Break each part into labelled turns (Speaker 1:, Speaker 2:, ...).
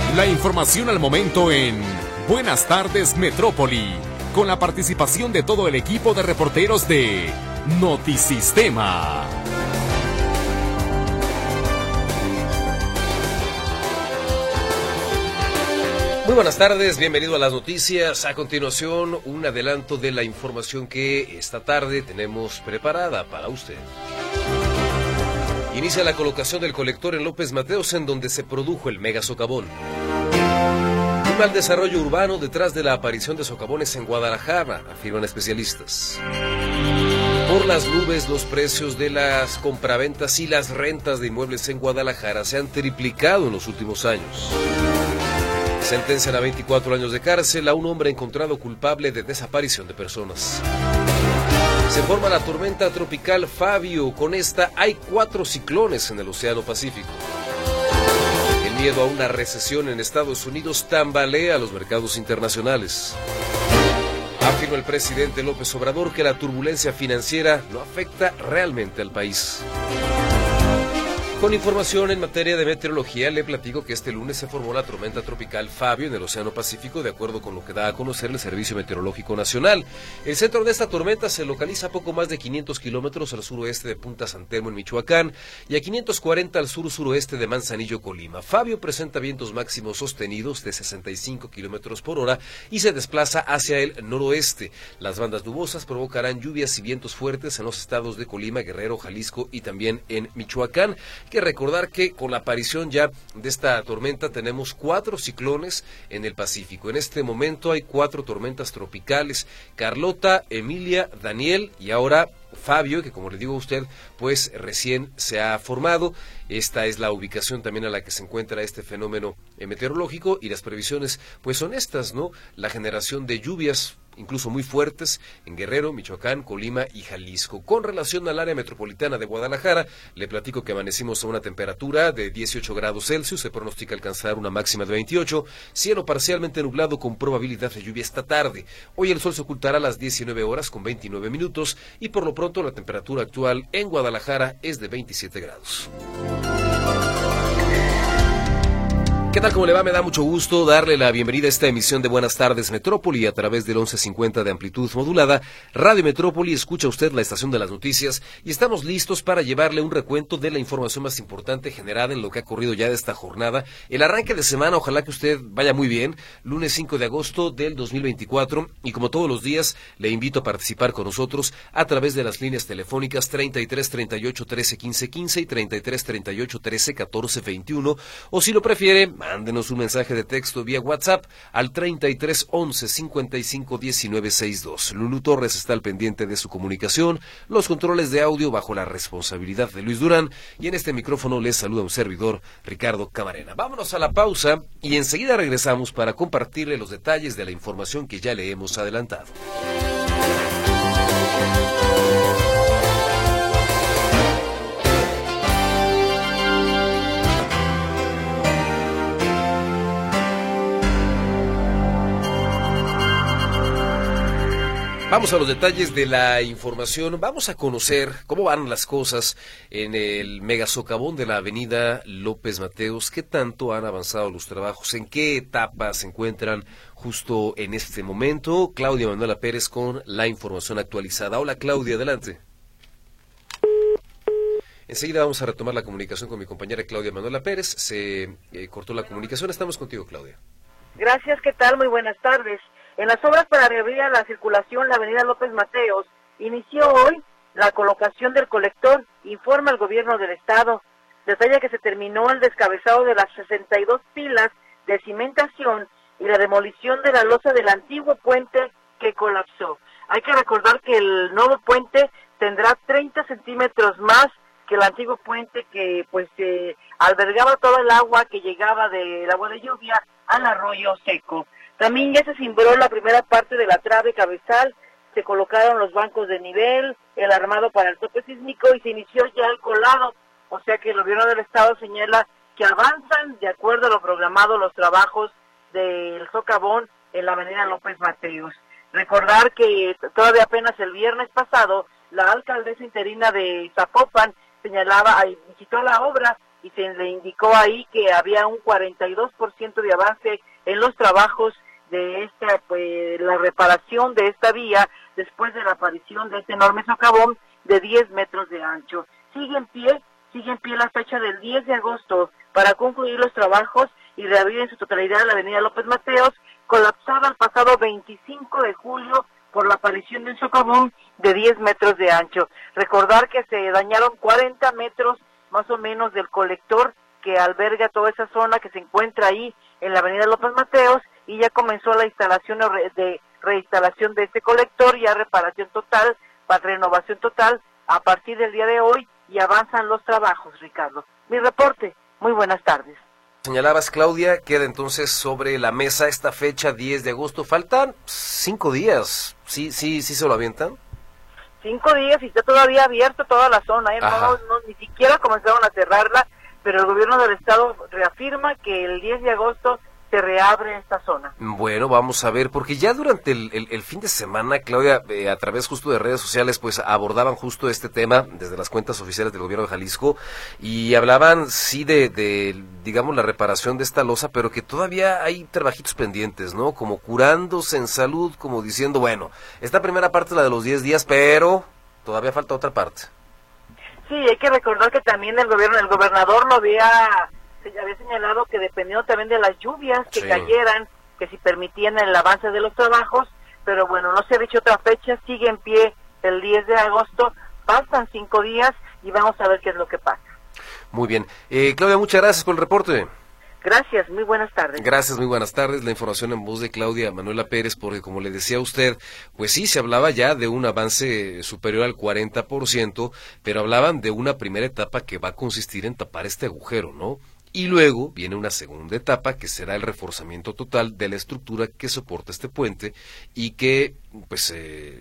Speaker 1: La información al momento en Buenas tardes Metrópoli, con la participación de todo el equipo de reporteros de Notisistema.
Speaker 2: Muy buenas tardes, bienvenido a las noticias. A continuación, un adelanto de la información que esta tarde tenemos preparada para usted. Inicia la colocación del colector en López Mateos, en donde se produjo el mega socavón. Un mal desarrollo urbano detrás de la aparición de socavones en Guadalajara, afirman especialistas. Por las nubes, los precios de las compraventas y las rentas de inmuebles en Guadalajara se han triplicado en los últimos años. Sentencian a 24 años de cárcel a un hombre encontrado culpable de desaparición de personas. Se forma la tormenta tropical Fabio. Con esta hay 4 ciclones en el Océano Pacífico. El miedo a una recesión en Estados Unidos tambalea los mercados internacionales. Afirma el presidente López Obrador que la turbulencia financiera no afecta realmente al país. Con información en materia de meteorología, le platico que este lunes se formó la tormenta tropical Fabio en el Océano Pacífico, de acuerdo con lo que da a conocer el Servicio Meteorológico Nacional. El centro de esta tormenta se localiza a poco más de 500 kilómetros al suroeste de Punta San Telmo, en Michoacán, y a 540 al sur-suroeste de Manzanillo, Colima. Fabio presenta vientos máximos sostenidos de 65 kilómetros por hora y se desplaza hacia el noroeste. Las bandas nubosas provocarán lluvias y vientos fuertes en los estados de Colima, Guerrero, Jalisco y también en Michoacán. Hay que recordar que con la aparición ya de esta tormenta tenemos 4 ciclones en el Pacífico. En este momento hay 4 tormentas tropicales: Carlota, Emilia, Daniel y ahora Fabio, que como le digo a usted, pues recién se ha formado. Esta es la ubicación también a la que se encuentra este fenómeno meteorológico, y las previsiones pues son estas, ¿no? La generación de lluvias incluso muy fuertes en Guerrero, Michoacán, Colima y Jalisco. Con relación al área metropolitana de Guadalajara, le platico que amanecimos a una temperatura de 18 grados Celsius, se pronostica alcanzar una máxima de 28, cielo parcialmente nublado con probabilidad de lluvia esta tarde. Hoy el sol se ocultará a las 19 horas con 29 minutos y por lo pronto la temperatura actual en Guadalajara es de 27 grados. ¿Qué tal? ¿Cómo le va? Me da mucho gusto darle la bienvenida a esta emisión de Buenas tardes Metrópoli a través del 1150 de amplitud modulada. Radio Metrópoli, escucha usted la estación de las noticias y estamos listos para llevarle un recuento de la información más importante generada en lo que ha ocurrido ya de esta jornada. El arranque de semana, ojalá que usted vaya muy bien, lunes 5 de agosto del 2024, y como todos los días le invito a participar con nosotros a través de las líneas telefónicas 33 38 13 15 15 y 33 38 13 14 21, o si lo prefiere, mándenos un mensaje de texto vía WhatsApp al 33 11 55 19 62. Lulú Torres está al pendiente de su comunicación, los controles de audio bajo la responsabilidad de Luis Durán, y en este micrófono les saluda un servidor, Ricardo Camarena. Vámonos a la pausa y enseguida regresamos para compartirle los detalles de la información que ya le hemos adelantado. Vamos a los detalles de la información. Vamos a conocer cómo van las cosas en el megasocavón de la avenida López Mateos. ¿Qué tanto han avanzado los trabajos? ¿En qué etapa se encuentran justo en este momento? Claudia Manuela Pérez con la información actualizada. Hola Claudia, adelante. Enseguida vamos a retomar la comunicación con mi compañera Claudia Manuela Pérez. Se cortó la comunicación. Estamos contigo, Claudia.
Speaker 3: Gracias, ¿qué tal? Muy buenas tardes. En las obras para reabrir la circulación, la avenida López Mateos inició hoy la colocación del colector, informa el gobierno del estado. Detalla que se terminó el descabezado de las 62 pilas de cimentación y la demolición de la losa del antiguo puente que colapsó. Hay que recordar que el nuevo puente tendrá 30 centímetros más que el antiguo puente que albergaba todo el agua que llegaba del agua de lluvia al arroyo seco. También ya se cimbró la primera parte de la trave cabezal, se colocaron los bancos de nivel, el armado para el tope sísmico y se inició ya el colado. O sea que el gobierno del estado señala que avanzan de acuerdo a lo programado los trabajos del socavón en la avenida López Mateos. Recordar que todavía apenas el viernes pasado la alcaldesa interina de Zapopan visitó la obra y se le indicó ahí que había un 42% de avance en los trabajos de la reparación de esta vía después de la aparición de este enorme socavón de 10 metros de ancho. Sigue en pie la fecha del 10 de agosto para concluir los trabajos y reabrir en su totalidad la avenida López Mateos, colapsada el pasado 25 de julio por la aparición de un socavón de 10 metros de ancho. Recordar que se dañaron 40 metros más o menos del colector que alberga toda esa zona que se encuentra ahí en la avenida López Mateos, y ya comenzó la instalación de reinstalación de este colector, ya reparación total, para renovación total a partir del día de hoy, y avanzan los trabajos, Ricardo. Mi reporte, muy buenas tardes.
Speaker 2: Señalabas, Claudia, queda entonces sobre la mesa esta fecha, 10 de agosto. Faltan 5 días. ¿Sí se lo avientan?
Speaker 3: 5 días y está todavía abierto toda la zona, ni siquiera comenzaron a cerrarla, pero el gobierno del estado reafirma que el 10 de agosto se reabre esta zona.
Speaker 2: Bueno, vamos a ver, porque ya durante el fin de semana, Claudia, a través justo de redes sociales, pues abordaban justo este tema desde las cuentas oficiales del gobierno de Jalisco, y hablaban, sí, de digamos, la reparación de esta losa, pero que todavía hay trabajitos pendientes, ¿no? Como curándose en salud, como diciendo, bueno, esta primera parte es la de los 10 días, pero todavía falta otra parte.
Speaker 3: Sí, hay que recordar que también el gobernador lo había señalado que dependiendo también de las lluvias que cayeran, que si permitían el avance de los trabajos, pero bueno, no se ha dicho otra fecha, sigue en pie el 10 de agosto, pasan 5 días y vamos a ver qué es lo que pasa.
Speaker 2: Muy bien. Claudia, muchas gracias por el reporte.
Speaker 3: Gracias, muy buenas tardes.
Speaker 2: Gracias, muy buenas tardes. La información en voz de Claudia Manuela Pérez, porque como le decía a usted, pues sí, se hablaba ya de un avance superior al 40%, pero hablaban de una primera etapa que va a consistir en tapar este agujero, ¿no? Y luego viene una segunda etapa que será el reforzamiento total de la estructura que soporta este puente y que, pues,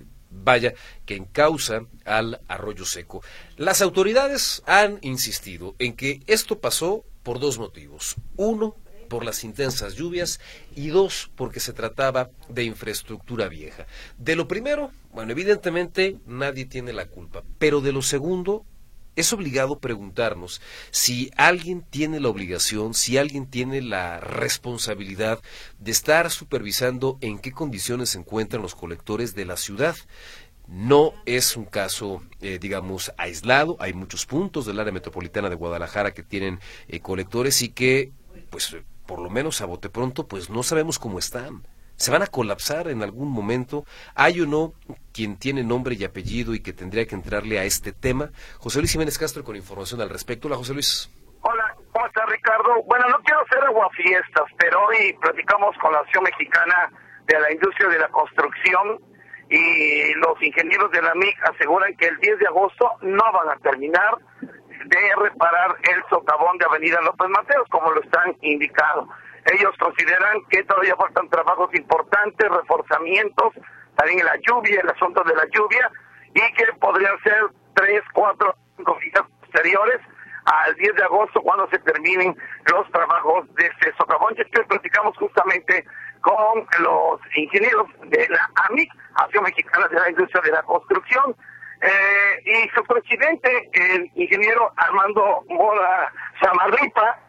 Speaker 2: que encausa al arroyo seco. Las autoridades han insistido en que esto pasó por 2 motivos. 1, por las intensas lluvias, y 2, porque se trataba de infraestructura vieja. De lo primero, bueno, evidentemente nadie tiene la culpa, pero de lo segundo, es obligado preguntarnos si alguien tiene la obligación, si alguien tiene la responsabilidad de estar supervisando en qué condiciones se encuentran los colectores de la ciudad. No es un caso, digamos, aislado. Hay muchos puntos del área metropolitana de Guadalajara que tienen colectores y que, pues, por lo menos a bote pronto, pues no sabemos cómo están. ¿Se van a colapsar en algún momento? ¿Hay o no quien tiene nombre y apellido y que tendría que entrarle a este tema? José Luis Jiménez Castro con información al respecto. Hola, José Luis.
Speaker 4: Hola, ¿cómo estás, Ricardo? Bueno, no quiero hacer aguafiestas, pero hoy platicamos con la Asociación Mexicana de la Industria de la Construcción y los ingenieros de la MIC aseguran que el 10 de agosto no van a terminar de reparar el socavón de Avenida López Mateos, como lo están indicado. Ellos consideran que todavía faltan trabajos importantes, reforzamientos, también en la lluvia, el asunto de la lluvia, y que podrían ser 3, 4, 5 días posteriores al 10 de agosto cuando se terminen los trabajos de este socavón. Y que platicamos justamente con los ingenieros de la AMIC, Asociación Mexicana de la Industria de la Construcción, y su presidente, el ingeniero Armando Mora Samarripa.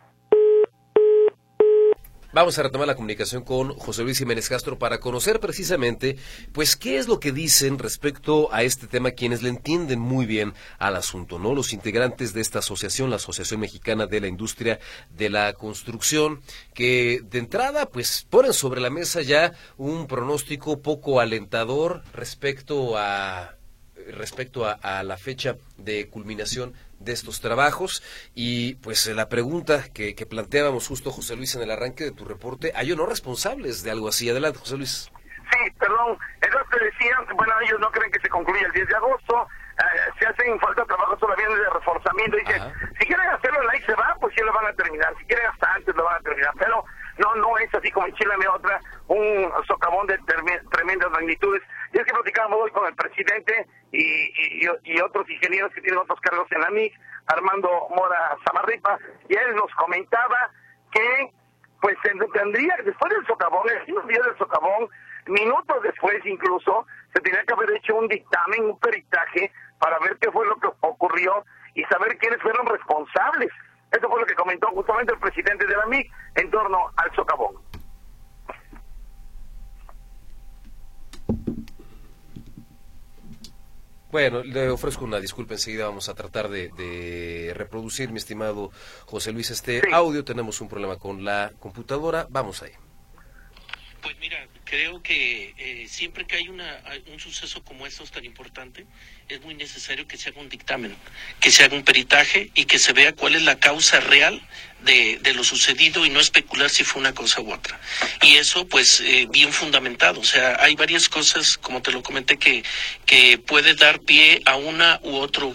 Speaker 2: Vamos a retomar la comunicación con José Luis Jiménez Castro para conocer precisamente, pues, qué es lo que dicen respecto a este tema quienes le entienden muy bien al asunto, ¿no? Los integrantes de esta asociación, la Asociación Mexicana de la Industria de la Construcción, que de entrada, pues, ponen sobre la mesa ya un pronóstico poco alentador respecto a la fecha de culminación de estos trabajos. Y pues la pregunta que planteábamos justo, José Luis, en el arranque de tu reporte, ¿hay o no responsables de algo así? Adelante, José Luis.
Speaker 4: Sí, perdón, ellos te decían, bueno, ellos no creen que se concluya el 10 de agosto, se hacen falta trabajos todavía de reforzamiento, y dicen, si quieren hacerlo en la se va, pues sí lo van a terminar, si quieren hasta antes lo van a terminar, pero no es así como en Chile me otra, un socavón de tremendas magnitudes. Y es que platicábamos hoy con el presidente y otros ingenieros que tienen otros cargos en la MIC, Armando Mora Samarripa, y él nos comentaba que pues se tendría, después del socavón, el mismo día del socavón, minutos después incluso, se tenía que haber hecho un dictamen, un peritaje, para ver qué fue lo que ocurrió y saber quiénes fueron responsables Eso fue lo que comentó justamente el presidente de la MIC en torno al socavón.
Speaker 2: Bueno, le ofrezco una disculpa, enseguida vamos a tratar de reproducir, mi estimado José Luis, este audio. Tenemos un problema con la computadora, vamos ahí.
Speaker 5: Pues mira, creo que siempre que hay un suceso como estos tan importante, es muy necesario que se haga un dictamen, que se haga un peritaje y que se vea cuál es la causa real de lo sucedido y no especular si fue una cosa u otra. Y eso, pues, bien fundamentado. O sea, hay varias cosas, como te lo comenté, que puede dar pie a una u otro,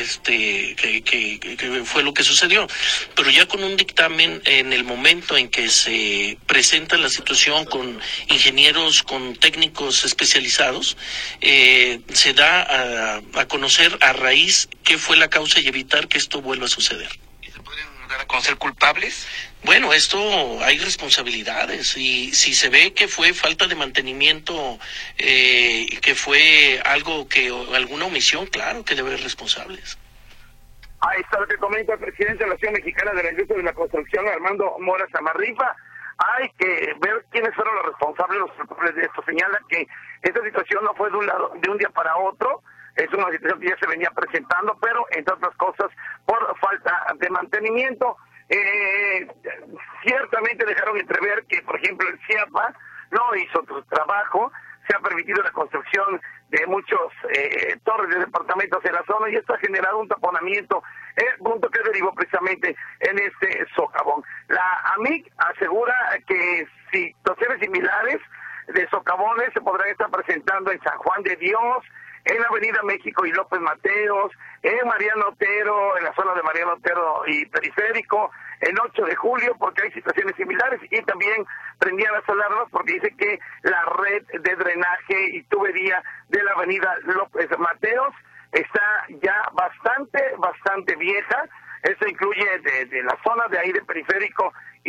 Speaker 5: que fue lo que sucedió. Pero ya con un dictamen, en el momento en que se presenta la situación con ingenieros, con técnicos especializados, se da a conocer a raíz qué fue la causa y evitar que esto vuelva a suceder. ¿Y se pueden dar a conocer culpables? Bueno, esto hay responsabilidades y si se ve que fue falta de mantenimiento, que fue algo alguna omisión, claro que debe haber responsables.
Speaker 4: Ahí está lo que comenta el presidente de la Asociación Mexicana de la Industria de la Construcción, Armando Mora Samarripa. Hay que ver quiénes fueron los responsables, los culpables de esto. Señala que esta situación no fue de un día para otro, es una situación que ya se venía presentando, pero entre otras cosas por falta de mantenimiento. Ciertamente dejaron entrever que, por ejemplo, el CIAPA no hizo su trabajo, se ha permitido la construcción de muchos torres de departamentos en la zona y esto ha generado un taponamiento, punto que derivó precisamente en este socavón. La AMIC asegura que situaciones similares de socavones se podrán estar presentando en San Juan de Dios, en la Avenida México y López Mateos, en Mariano Otero, en la zona de Mariano Otero y Periférico, el 8 de julio, porque hay situaciones similares, y también prendían las alarmas porque dice que la red de drenaje y tubería de la Avenida López Mateos está ya bastante vieja. Eso incluye de la zona de ahí de Periférico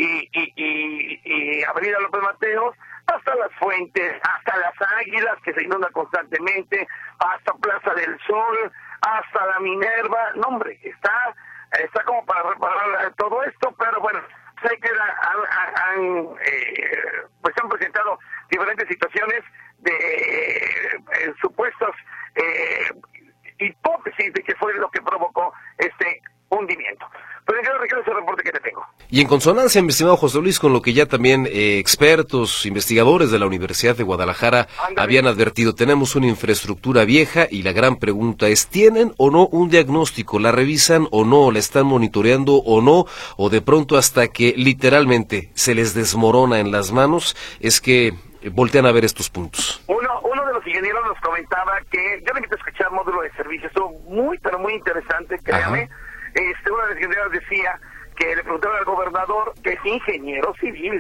Speaker 4: y Avenida López Mateos, hasta Las Fuentes, hasta Las Águilas, que se inunda constantemente, hasta Plaza del Sol, hasta la Minerva. No, hombre, está como para reparar todo esto, pero bueno, sé que pues han presentado diferentes situaciones de supuestas hipótesis de que fue lo que provocó este hundimiento. Pero yo requiero ese reporte que te tengo.
Speaker 2: Y en consonancia, mi estimado José Luis, con lo que ya también expertos, investigadores de la Universidad de Guadalajara habían advertido, tenemos una infraestructura vieja y la gran pregunta es, ¿tienen o no un diagnóstico? ¿La revisan o no? ¿La están monitoreando o no? ¿O de pronto hasta que literalmente se les desmorona en las manos es que voltean a ver estos puntos?
Speaker 4: Uno de los ingenieros nos comentaba que, yo le invito a escuchar módulo de servicio, estuvo muy, pero muy interesante, créame. Ajá. Una de las ingenieras decía que le preguntaron al gobernador, que es ingeniero civil,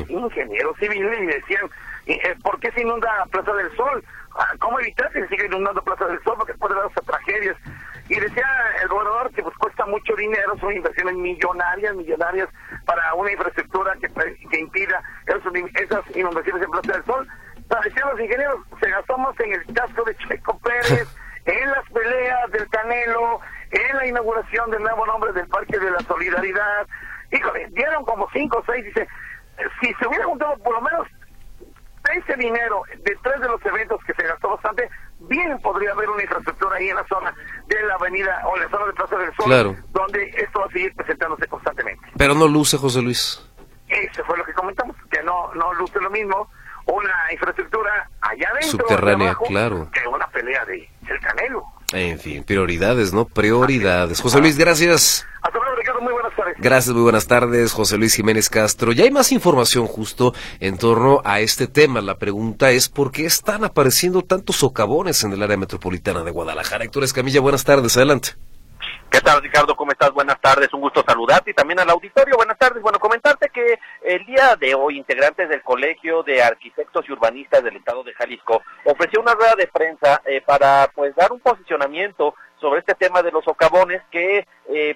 Speaker 4: y le decían, ¿por qué se inunda Plaza del Sol? ¿Cómo evitar que se siga inundando Plaza del Sol? Porque puede dar hasta tragedias. Y decía el gobernador que pues cuesta mucho dinero, son inversiones millonarias para una infraestructura que impida esas inundaciones en Plaza del Sol. Decían los ingenieros, se gastó más en el casco de Checo Pérez, en las peleas del Canelo, en la inauguración del nuevo nombre del Parque de la Solidaridad. Híjole, dieron como 5 o 6, dice, si se hubiera juntado por lo menos ese dinero de 3 de los eventos que se gastó bastante, bien podría haber una infraestructura ahí en la zona de la avenida o en la zona de Plaza del Sol, claro, donde esto va a seguir presentándose constantemente.
Speaker 2: Pero no luce, José Luis.
Speaker 4: Eso fue lo que comentamos, que no luce lo mismo una infraestructura allá adentro,
Speaker 2: subterránea,
Speaker 4: abajo,
Speaker 2: claro,
Speaker 4: que una pelea del Canelo.
Speaker 2: En fin, prioridades, ¿no? Prioridades. José Luis, gracias.
Speaker 4: Hasta luego, Ricardo, muy buenas tardes.
Speaker 2: Gracias, muy buenas tardes, José Luis Jiménez Castro. Ya hay más información justo en torno a este tema. La pregunta es, ¿por qué están apareciendo tantos socavones en el área metropolitana de Guadalajara? Héctor Escamilla, buenas tardes, adelante.
Speaker 6: ¿Qué tal, Ricardo? ¿Cómo estás? Buenas tardes, un gusto saludarte y también al auditorio. Buenas tardes. Bueno, comentarte que el día de hoy, integrantes del Colegio de Arquitectos y Urbanistas del Estado de Jalisco ofreció una rueda de prensa para pues dar un posicionamiento sobre este tema de los socavones que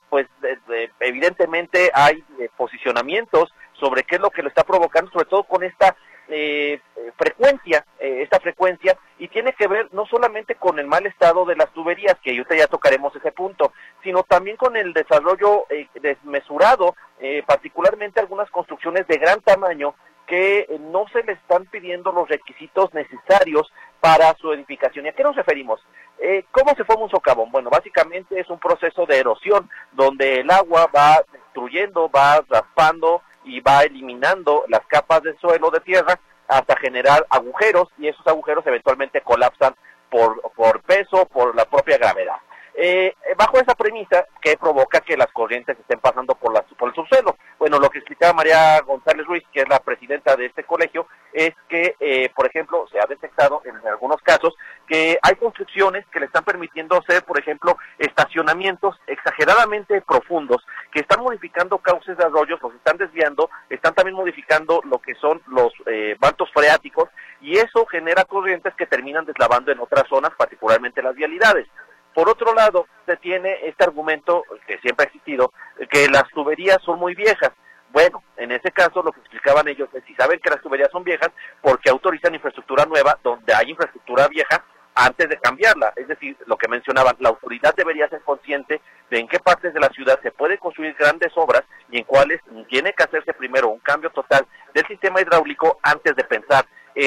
Speaker 6: evidentemente hay posicionamientos sobre qué es lo que lo está provocando, sobre todo con esta frecuencia, y tiene que ver no solamente con el mal estado de las tuberías, que ahorita ya tocaremos ese punto, sino también con el desarrollo desmesurado, particularmente algunas construcciones de gran tamaño que no se le están pidiendo los requisitos necesarios para su edificación. ¿Y a qué nos referimos? ¿Cómo se forma un socavón? Bueno, básicamente es un proceso de erosión donde el agua va destruyendo, va raspando y va eliminando las capas del suelo de tierra hasta generar agujeros, y esos agujeros eventualmente colapsan por peso, por la propia gravedad. Bajo esa premisa, ¿qué provoca que las corrientes estén pasando por el subsuelo? Bueno, lo que explicaba María González Ruiz, que es la presidenta de este colegio, es que, por ejemplo, se ha detectado en algunos casos que hay construcciones que le están permitiendo hacer, por ejemplo, estacionamientos exageradamente profundos, que están modificando cauces de arroyos, los están desviando, están también modificando lo que son los mantos freáticos, y eso genera corrientes que terminan deslavando en otras zonas, particularmente las vialidades. Por otro lado, se tiene este argumento que siempre ha existido, que las tuberías son muy viejas. Bueno, en ese caso lo que explicaban ellos es, si saben que las tuberías son viejas, ¿por qué autorizan infraestructura nueva donde hay infraestructura vieja antes de cambiarla? Es decir, lo que mencionaban, la autoridad debería ser consciente de en qué partes de la ciudad se puede construir grandes obras y en cuáles tiene que hacerse primero un cambio total del sistema hidráulico antes de pensar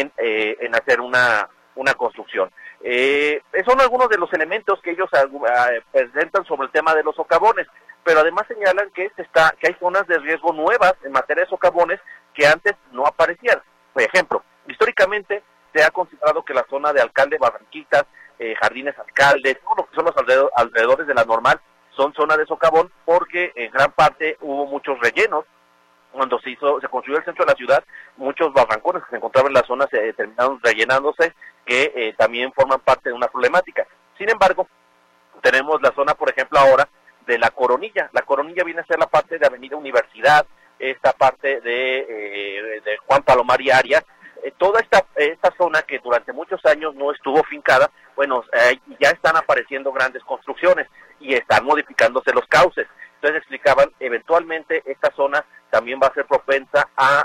Speaker 6: en hacer una construcción. Son algunos de los elementos que ellos presentan sobre el tema de los socavones, pero además señalan que hay zonas de riesgo nuevas en materia de socavones que antes no aparecían. Por ejemplo, históricamente se ha considerado que la zona de Alcalde, Barranquitas, Jardines Alcalde, todo lo que son los alrededores de la Normal, son zonas de socavón porque en gran parte hubo muchos rellenos. Cuando se construyó el centro de la ciudad, muchos barrancones que se encontraban en la zona se terminaron rellenándose, que también forman parte de una problemática. Sin embargo, tenemos la zona, por ejemplo, ahora de La Coronilla. La Coronilla viene a ser la parte de Avenida Universidad, esta parte de Juan Palomar y Arias. Toda esta zona que durante muchos años no estuvo fincada, bueno, ya están apareciendo grandes construcciones y están modificándose los cauces. Entonces explicaban, eventualmente esta zona también va a ser propensa a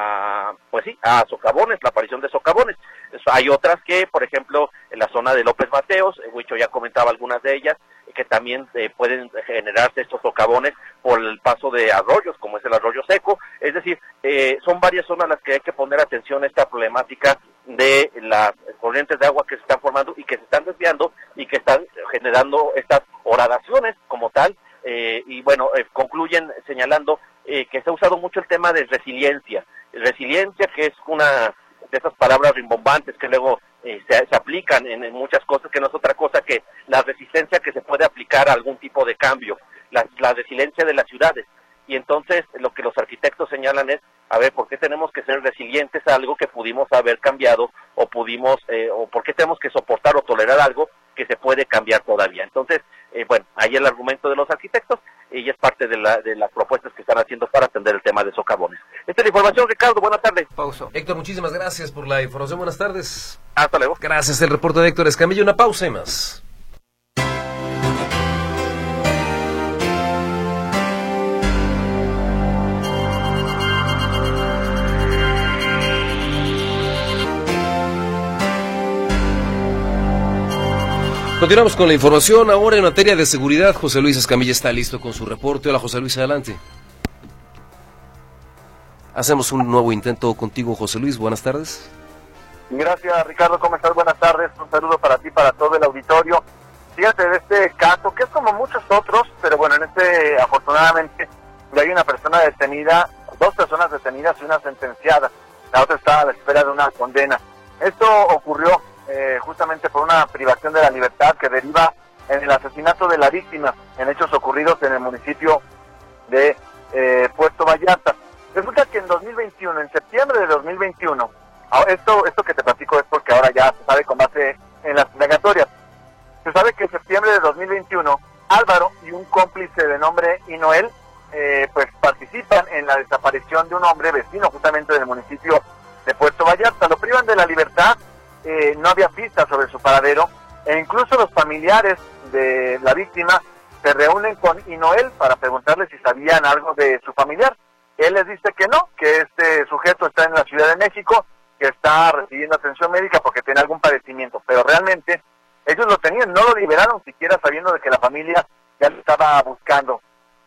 Speaker 6: socavones, la aparición de socavones. Hay otras que, por ejemplo, en la zona de López Mateos, Huicho ya comentaba algunas de ellas, que también pueden generarse estos socavones por el paso de arroyos, como es el arroyo seco. Es decir, son varias zonas a las que hay que poner atención a esta problemática de las corrientes de agua que se están formando y que se están desviando y que están generando estas horadaciones como tal. Y bueno, concluyen señalando que se ha usado mucho el tema de resiliencia, que es una de esas palabras rimbombantes que luego se aplican en muchas cosas, que no es otra cosa que la resistencia que se puede aplicar a algún tipo de cambio, la resiliencia de las ciudades. Y entonces lo que los arquitectos señalan es, a ver, ¿por qué tenemos que ser resilientes a algo que pudimos haber cambiado o por qué tenemos que soportar o tolerar algo que se puede cambiar todavía? Entonces, bueno, ahí el argumento de los arquitectos y es parte de las propuestas que están haciendo para atender el tema de socavones. Esta es la información, Ricardo. Buenas tardes.
Speaker 2: Pausa. Héctor, muchísimas gracias por la información. Buenas tardes.
Speaker 6: Hasta luego.
Speaker 2: Gracias. El reporte de Héctor Escamilla. Una pausa y más. Continuamos con la información. Ahora en materia de seguridad, José Luis Escamilla está listo con su reporte. Hola, José Luis, adelante. Hacemos un nuevo intento contigo, José Luis. Buenas tardes.
Speaker 7: Gracias, Ricardo. ¿Cómo estás? Buenas tardes. Un saludo para ti, para todo el auditorio. Fíjate de este caso, que es como muchos otros, pero bueno, en este, afortunadamente, ya hay una persona detenida, 2 personas detenidas y una sentenciada. La otra está a la espera de una condena. Esto ocurrió justamente por una privación de la libertad que deriva en el asesinato de la víctima en hechos ocurridos en el municipio de Puerto Vallarta. Resulta que en 2021, en septiembre de 2021, esto que te platico es porque ahora ya se sabe con base en las indagatorias. Se sabe que en septiembre de 2021, Álvaro y un cómplice de nombre Inoel, pues participan en la desaparición de un hombre vecino justamente del municipio de Puerto Vallarta. Lo privan de la libertad. No había pistas sobre su paradero e incluso los familiares de la víctima se reúnen con Inoel para preguntarle si sabían algo de su familiar. Él les dice que no, que este sujeto está en la Ciudad de México que está recibiendo atención médica porque tiene algún padecimiento, pero realmente ellos lo tenían, no lo liberaron siquiera sabiendo de que la familia ya lo estaba buscando.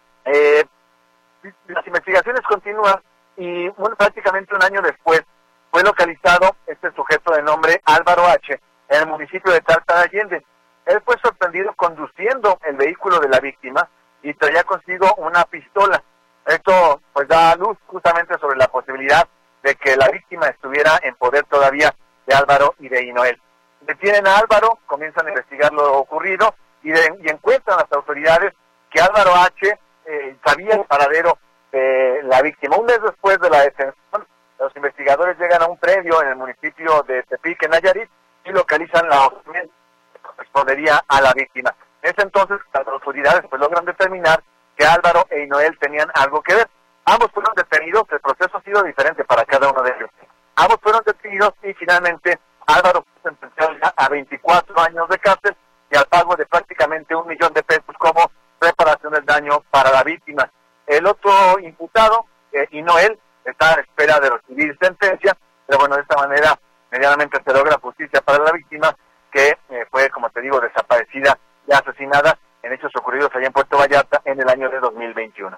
Speaker 7: Las investigaciones continúan y bueno, prácticamente un año después fue localizado este sujeto de nombre Álvaro H. en el municipio de Tártara Allende. Él fue sorprendido conduciendo el vehículo de la víctima y traía consigo una pistola. Esto pues da luz justamente sobre la posibilidad de que la víctima estuviera en poder todavía de Álvaro y de Inoel. Detienen a Álvaro, comienzan a investigar lo ocurrido y encuentran las autoridades que Álvaro H. Sabía el paradero de la víctima. Un mes después de la detención, los investigadores llegan a un predio en el municipio de Tepic, en Nayarit, y localizan la osamenta que correspondería a la víctima. En ese entonces, las autoridades pues logran determinar que Álvaro e Inoel tenían algo que ver. Ambos fueron detenidos, el proceso ha sido diferente para cada uno de ellos. Ambos fueron detenidos y finalmente Álvaro fue sentenciado a 24 años de cárcel y al pago de prácticamente $1 millón como reparación del daño para la víctima. El otro imputado, Inoel, está a la espera de recibir sentencia, pero bueno, de esta manera medianamente se logra justicia para la víctima que fue, como te digo, desaparecida y asesinada en hechos ocurridos allá en Puerto Vallarta en el año de 2021.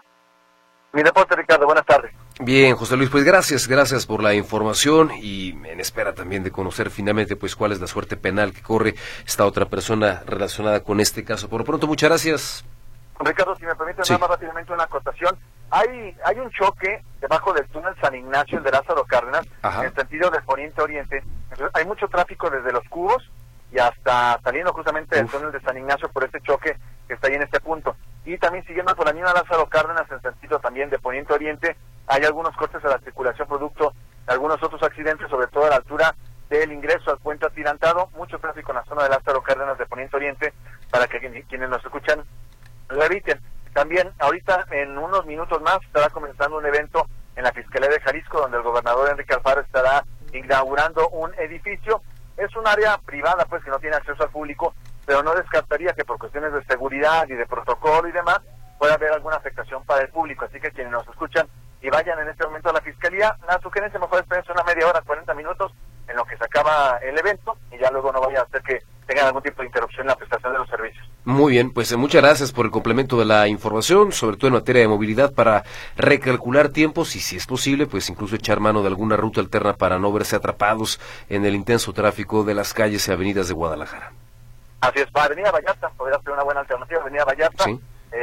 Speaker 7: Mi reporte, Ricardo, buenas tardes.
Speaker 2: Bien, José Luis, pues gracias por la información y en espera también de conocer finalmente pues cuál es la suerte penal que corre esta otra persona relacionada con este caso. Por lo pronto, muchas gracias.
Speaker 7: Ricardo, si me permite nada más rápidamente una acotación. Hay un choque debajo del túnel San Ignacio, el de Lázaro Cárdenas, en el sentido de poniente-oriente. Hay mucho tráfico desde Los Cubos y hasta saliendo justamente del túnel de San Ignacio por este choque que está ahí en este punto. Y también siguiendo por la misma Lázaro Cárdenas, en sentido también de poniente-oriente, hay algunos cortes a la circulación producto de algunos otros accidentes, sobre todo a la altura del ingreso al puente atirantado. Mucho tráfico en la zona de Lázaro Cárdenas de poniente-oriente para que quienes nos escuchan lo eviten. También ahorita en unos minutos más estará comenzando un evento en la Fiscalía de Jalisco donde el gobernador Enrique Alfaro estará inaugurando un edificio. Es un área privada pues que no tiene acceso al público, pero no descartaría que por cuestiones de seguridad y de protocolo y demás pueda haber alguna afectación para el público, así que quienes nos escuchan y vayan en este momento a la Fiscalía, la sugerencia mejor es una media hora, 40 minutos en lo que se acaba el evento y ya luego no vaya a hacer que tengan algún tipo de interrupción en la prestación de los servicios.
Speaker 2: Muy bien, pues muchas gracias por el complemento de la información, sobre todo en materia de movilidad, para recalcular tiempos y, si es posible, pues incluso echar mano de alguna ruta alterna para no verse atrapados en el intenso tráfico de las calles y avenidas de Guadalajara.
Speaker 7: Así es, para Avenida Vallarta podría ser una buena alternativa, Avenida Vallarta, ¿sí?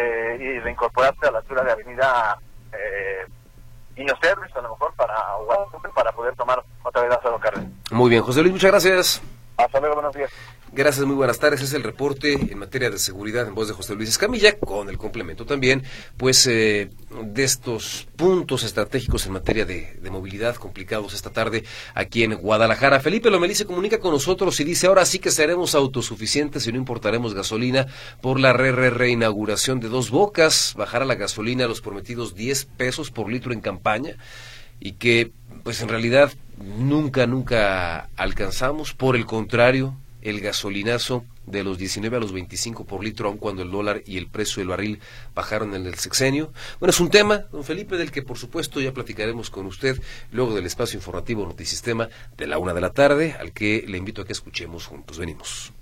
Speaker 7: Y reincorporarse a la altura de Avenida Niño Cerves, a lo mejor para poder tomar otra vez Lázaro Cárdenas.
Speaker 2: Muy bien, José Luis, muchas gracias.
Speaker 7: Hasta luego, buenos días.
Speaker 2: Gracias, muy buenas tardes. Es el reporte en materia de seguridad en voz de José Luis Escamilla, con el complemento también, pues, de estos puntos estratégicos en materia de movilidad complicados esta tarde aquí en Guadalajara. Felipe Lomelí se comunica con nosotros y dice: ahora sí que seremos autosuficientes y no importaremos gasolina por la reinauguración de Dos Bocas. Bajará la gasolina a los prometidos 10 pesos por litro en campaña y que, pues, en realidad nunca alcanzamos. Por el contrario, el gasolinazo de los 19 a los 25 por litro, aun cuando el dólar y el precio del barril bajaron en el sexenio. Bueno, es un tema, don Felipe, del que por supuesto ya platicaremos con usted luego del espacio informativo Notisistema de la 1 de la tarde, al que le invito a que escuchemos juntos. Venimos.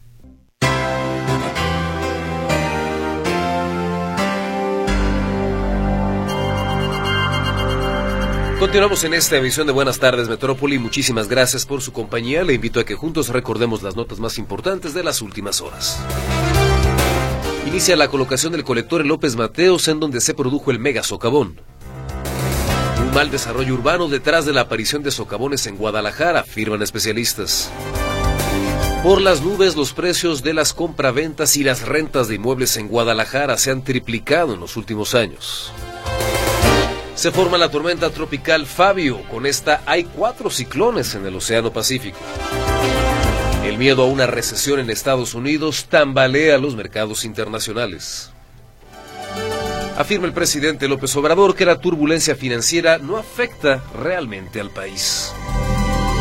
Speaker 2: Continuamos en esta emisión de Buenas Tardes Metrópoli. Muchísimas gracias por su compañía. Le invito a que juntos recordemos las notas más importantes de las últimas horas. Inicia la colocación del colector en López Mateos, en donde se produjo el mega socavón. Un mal desarrollo urbano detrás de la aparición de socavones en Guadalajara, afirman especialistas. Por las nubes, los precios de las compraventas y las rentas de inmuebles en Guadalajara se han triplicado en los últimos años. Se forma la tormenta tropical Fabio. Con esta hay 4 ciclones en el Océano Pacífico. El miedo a una recesión en Estados Unidos tambalea los mercados internacionales. Afirma el presidente López Obrador que la turbulencia financiera no afecta realmente al país.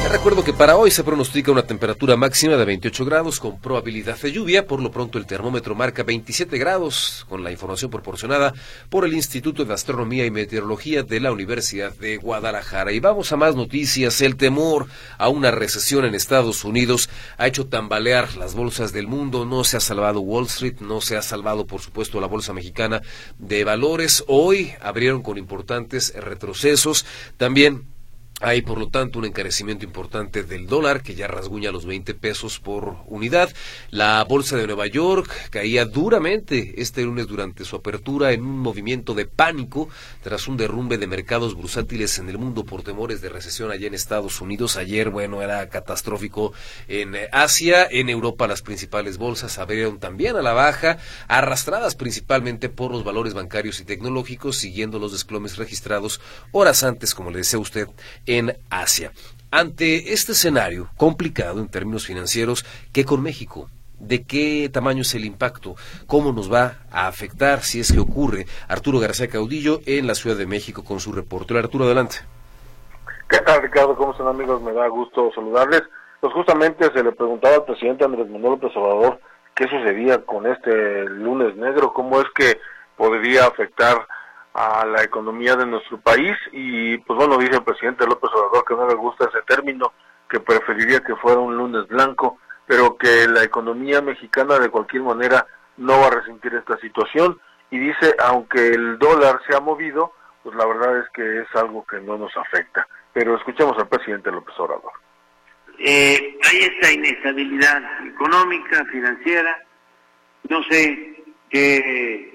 Speaker 2: Te recuerdo que para hoy se pronostica una temperatura máxima de 28 grados con probabilidad de lluvia. Por lo pronto el termómetro marca 27 grados con la información proporcionada por el Instituto de Astronomía y Meteorología de la Universidad de Guadalajara. Y vamos a más noticias. El temor a una recesión en Estados Unidos ha hecho tambalear las bolsas del mundo. No se ha salvado Wall Street, no se ha salvado por supuesto la Bolsa Mexicana de Valores. Hoy abrieron con importantes retrocesos. También hay, por lo tanto, un encarecimiento importante del dólar, que ya rasguña los 20 pesos por unidad. La bolsa de Nueva York caía duramente este lunes durante su apertura en un movimiento de pánico tras un derrumbe de mercados bursátiles en el mundo por temores de recesión allá en Estados Unidos. Ayer, era catastrófico en Asia. En Europa las principales bolsas abrieron también a la baja, arrastradas principalmente por los valores bancarios y tecnológicos, siguiendo los desplomes registrados horas antes, como le decía usted, en Asia. Ante este escenario complicado en términos financieros, ¿qué con México? ¿De qué tamaño es el impacto? ¿Cómo nos va a afectar si es que ocurre? Arturo García Caudillo en la Ciudad de México con su reporte. Arturo, adelante.
Speaker 8: ¿Qué tal, Ricardo? ¿Cómo están, amigos? Me da gusto saludarles. Pues justamente se le preguntaba al presidente Andrés Manuel López Obrador qué sucedía con este lunes negro, cómo es que podría afectar a la economía de nuestro país, y pues dice el presidente López Obrador que no le gusta ese término, que preferiría que fuera un lunes blanco, pero que la economía mexicana de cualquier manera no va a resentir esta situación, y dice, aunque el dólar se ha movido, pues la verdad es que es algo que no nos afecta. Pero escuchemos al presidente López Obrador.
Speaker 9: Hay esta inestabilidad económica, financiera, no sé qué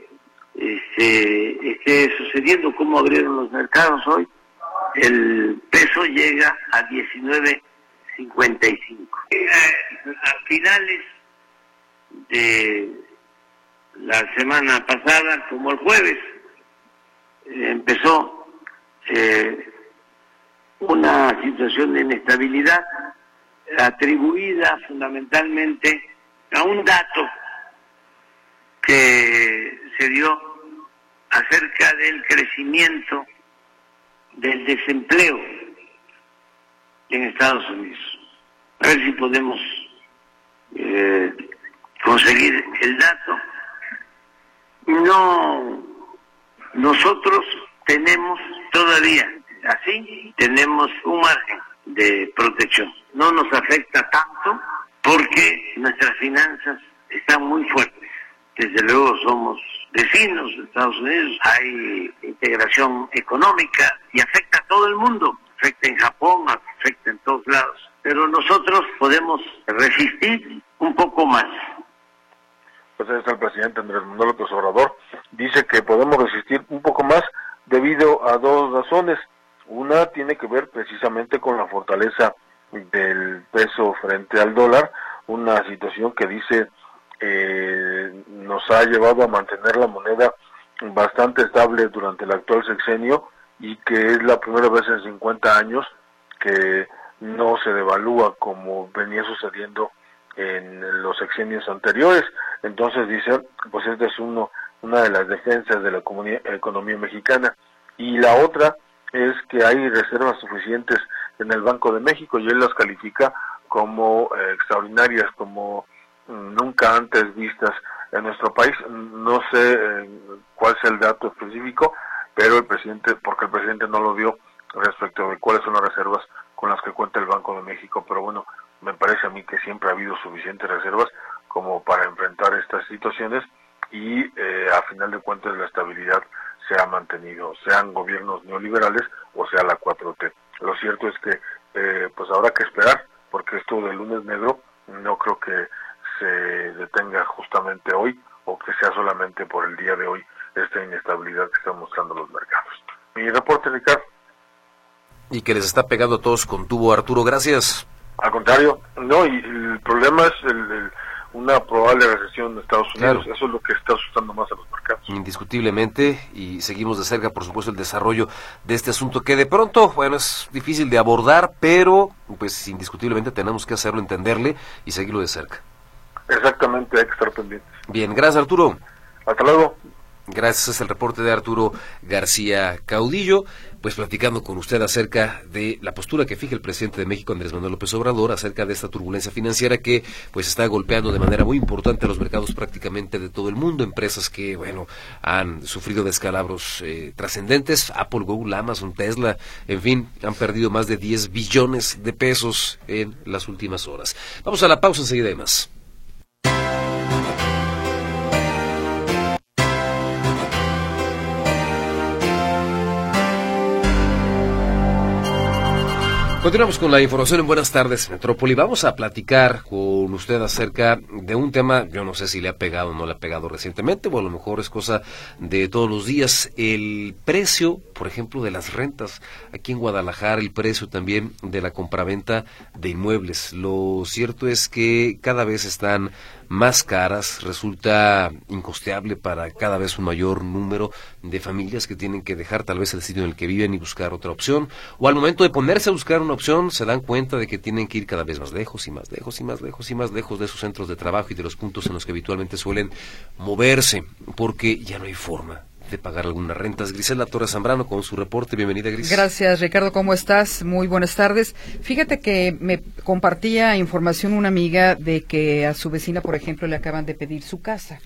Speaker 9: esté sucediendo, cómo abrieron los mercados hoy. El peso llega a 19.55. A finales de la semana pasada, como el jueves, empezó una situación de inestabilidad atribuida fundamentalmente a un dato que se dio acerca del crecimiento del desempleo en Estados Unidos. A ver si podemos conseguir el dato. Nosotros tenemos todavía, así, tenemos un margen de protección. No nos afecta tanto porque nuestras finanzas están muy fuertes. Desde luego somos vecinos de Estados Unidos, hay integración económica y afecta a todo el mundo, afecta en Japón, afecta en todos lados, pero nosotros podemos resistir un poco más.
Speaker 8: Pues ahí está el presidente Andrés Manuel López Obrador, dice que podemos resistir un poco más debido a dos razones. Una tiene que ver precisamente con la fortaleza del peso frente al dólar, una situación que dice nos ha llevado a mantener la moneda bastante estable durante el actual sexenio, y que es la primera vez en 50 años que no se devalúa como venía sucediendo en los sexenios anteriores. Entonces dice, pues esta es una de las defensas de la economía mexicana. Y la otra es que hay reservas suficientes en el Banco de México, y él las califica como extraordinarias, como nunca antes vistas en nuestro país. No sé cuál es el dato específico, pero porque el presidente no lo dio respecto de cuáles son las reservas con las que cuenta el Banco de México, pero me parece a mí que siempre ha habido suficientes reservas como para enfrentar estas situaciones, y a final de cuentas la estabilidad se ha mantenido, sean gobiernos neoliberales o sea la 4T. Lo cierto es que pues habrá que esperar, porque esto del lunes negro no creo que se detenga justamente hoy, o que sea solamente por el día de hoy esta inestabilidad que están mostrando los mercados. Mi reporte, Ricardo.
Speaker 2: Y que les está pegando a todos con tubo, Arturo, gracias.
Speaker 8: Al contrario, y el problema es una probable recesión en Estados Unidos. Claro. Eso es lo que está asustando más a los mercados.
Speaker 2: Indiscutiblemente, y seguimos de cerca, por supuesto, el desarrollo de este asunto, que de pronto, es difícil de abordar, pero pues indiscutiblemente tenemos que hacerlo, entenderle y seguirlo de cerca.
Speaker 8: Exactamente, hay que estar pendientes.
Speaker 2: Bien, gracias, Arturo.
Speaker 8: Hasta luego.
Speaker 2: Gracias, es el reporte de Arturo García Caudillo, pues platicando con usted acerca de la postura que fija el presidente de México, Andrés Manuel López Obrador, acerca de esta turbulencia financiera que pues está golpeando de manera muy importante a los mercados prácticamente de todo el mundo, empresas que, bueno, han sufrido descalabros trascendentes, Apple, Google, Amazon, Tesla, en fin, han perdido más de 10 billones de pesos en las últimas horas. Vamos a la pausa, enseguida hay más. Continuamos con la información en Buenas Tardes, Metrópoli. Vamos a platicar con usted acerca de un tema, yo no sé si le ha pegado o no le ha pegado recientemente, o a lo mejor es cosa de todos los días. El precio, por ejemplo, de las rentas aquí en Guadalajara, el precio también de la compraventa de inmuebles. Lo cierto es que cada vez están más caras, resulta incosteable para cada vez un mayor número de familias que tienen que dejar tal vez el sitio en el que viven y buscar otra opción, o al momento de ponerse a buscar una opción se dan cuenta de que tienen que ir cada vez más lejos y más lejos y más lejos y más lejos de sus centros de trabajo y de los puntos en los que habitualmente suelen moverse, porque ya no hay forma de pagar algunas rentas. Grisela Torres Zambrano con su reporte. Bienvenida, Gris.
Speaker 10: Gracias, Ricardo. ¿Cómo estás? Muy buenas tardes. Fíjate que me compartía información una amiga de que a su vecina, por ejemplo, le acaban de pedir su casa,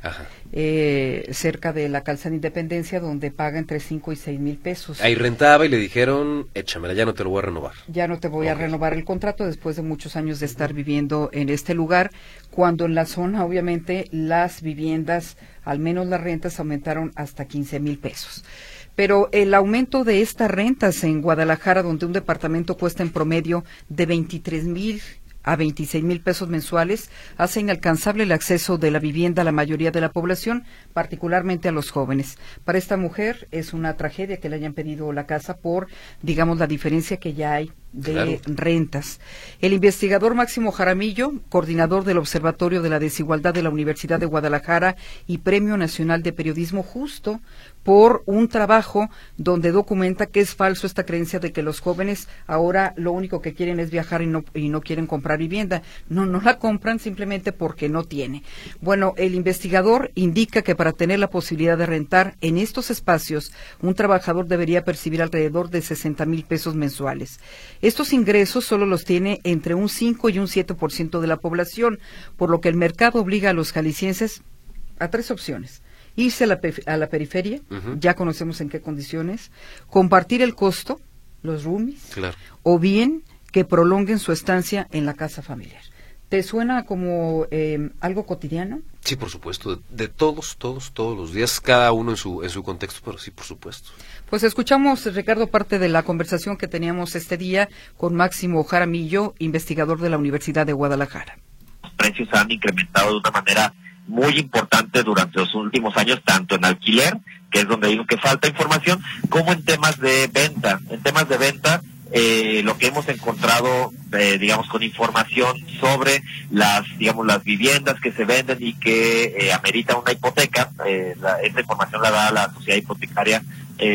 Speaker 10: cerca de la Calzada Independencia, donde paga entre 5 y 6 mil pesos.
Speaker 2: Ahí rentaba y le dijeron, échamela, ya no te lo voy a renovar.
Speaker 10: Ya no te voy a renovar el contrato después de muchos años de estar viviendo en este lugar, cuando en la zona, obviamente, las viviendas, al menos las rentas, aumentaron hasta 15 mil pesos. Pero el aumento de estas rentas en Guadalajara, donde un departamento cuesta en promedio de 23,000 a 26,000 pesos mensuales, hace inalcanzable el acceso de la vivienda a la mayoría de la población, particularmente a los jóvenes. Para esta mujer es una tragedia que le hayan pedido la casa por, digamos, la diferencia que ya hay de rentas. El investigador Máximo Jaramillo, coordinador del Observatorio de la Desigualdad de la Universidad de Guadalajara y Premio Nacional de Periodismo, justo por un trabajo donde documenta que es falso esta creencia de que los jóvenes ahora lo único que quieren es viajar y no quieren comprar vivienda. No la compran simplemente porque no tiene. Bueno, el investigador indica que para tener la posibilidad de rentar en estos espacios, un trabajador debería percibir alrededor de 60,000 pesos mensuales. Estos ingresos solo los tiene entre un 5 y un 7% de la población, por lo que el mercado obliga a los jaliscienses a 3 opciones. Irse a la periferia, ya conocemos en qué condiciones, compartir el costo, los roomies, o bien que prolonguen su estancia en la casa familiar. ¿Te suena como algo cotidiano?
Speaker 2: Sí, por supuesto, de todos los días, cada uno en su contexto, pero sí, por supuesto.
Speaker 10: Pues escuchamos, Ricardo, parte de la conversación que teníamos este día con Máximo Jaramillo, investigador de la Universidad de Guadalajara.
Speaker 6: Los precios han incrementado de una manera muy importante durante los últimos años, tanto en alquiler, que es donde digo que falta información, como en temas de venta. En temas de venta, lo que hemos encontrado, digamos, con información sobre las viviendas que se venden y que amerita una hipoteca, esta información la da la sociedad hipotecaria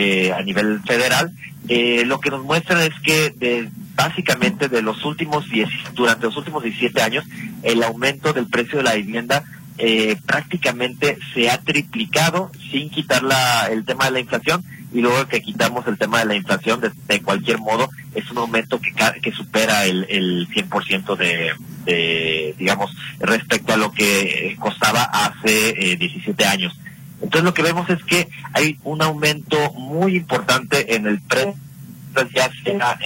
Speaker 6: a nivel federal. Lo que nos muestra es que básicamente durante los últimos 17 años, el aumento del precio de la vivienda prácticamente se ha triplicado sin quitar el tema de la inflación, y luego que quitamos el tema de la inflación, de cualquier modo es un aumento que supera el 100% de digamos, respecto a lo que costaba hace 17 años. Entonces lo que vemos es que hay un aumento muy importante en el precio, ya sea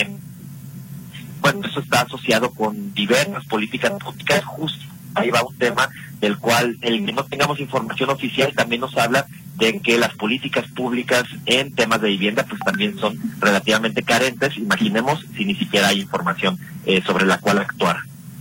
Speaker 6: bueno, eso está asociado con diversas políticas públicas. Justo ahí va un tema del cual el que no tengamos información oficial también nos habla de que las políticas públicas en temas de vivienda pues también son relativamente carentes. Imaginemos si ni siquiera hay información sobre la cual actuar.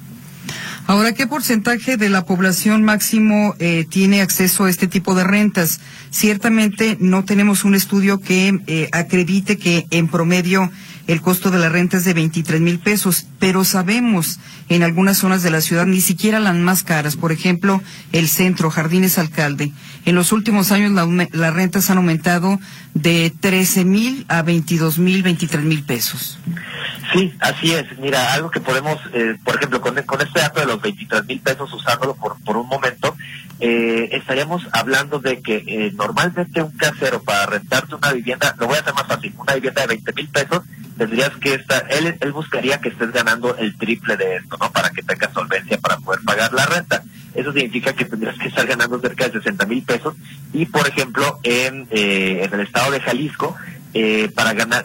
Speaker 10: Ahora, ¿qué porcentaje de la población, Máximo, tiene acceso a este tipo de rentas? Ciertamente no tenemos un estudio que acredite que en promedio el costo de la renta es de 23,000 pesos, pero sabemos en algunas zonas de la ciudad, ni siquiera las más caras, por ejemplo, el centro, Jardines Alcalde, en los últimos años las rentas han aumentado de 13,000 a 22,000, 23,000 pesos.
Speaker 11: Sí, así es. Mira, algo que podemos, por ejemplo, con este dato de los 23,000 pesos, usándolo por un momento, estaríamos hablando de que normalmente un casero para rentarte una vivienda, lo voy a hacer más fácil, una vivienda de 20,000 pesos, tendrías que él buscaría que estés ganando el triple de esto, ¿no? Para que tengas solvencia para poder pagar la renta. Eso significa que tendrías que estar ganando cerca de 60,000 pesos y, por ejemplo, en el estado de Jalisco, para ganar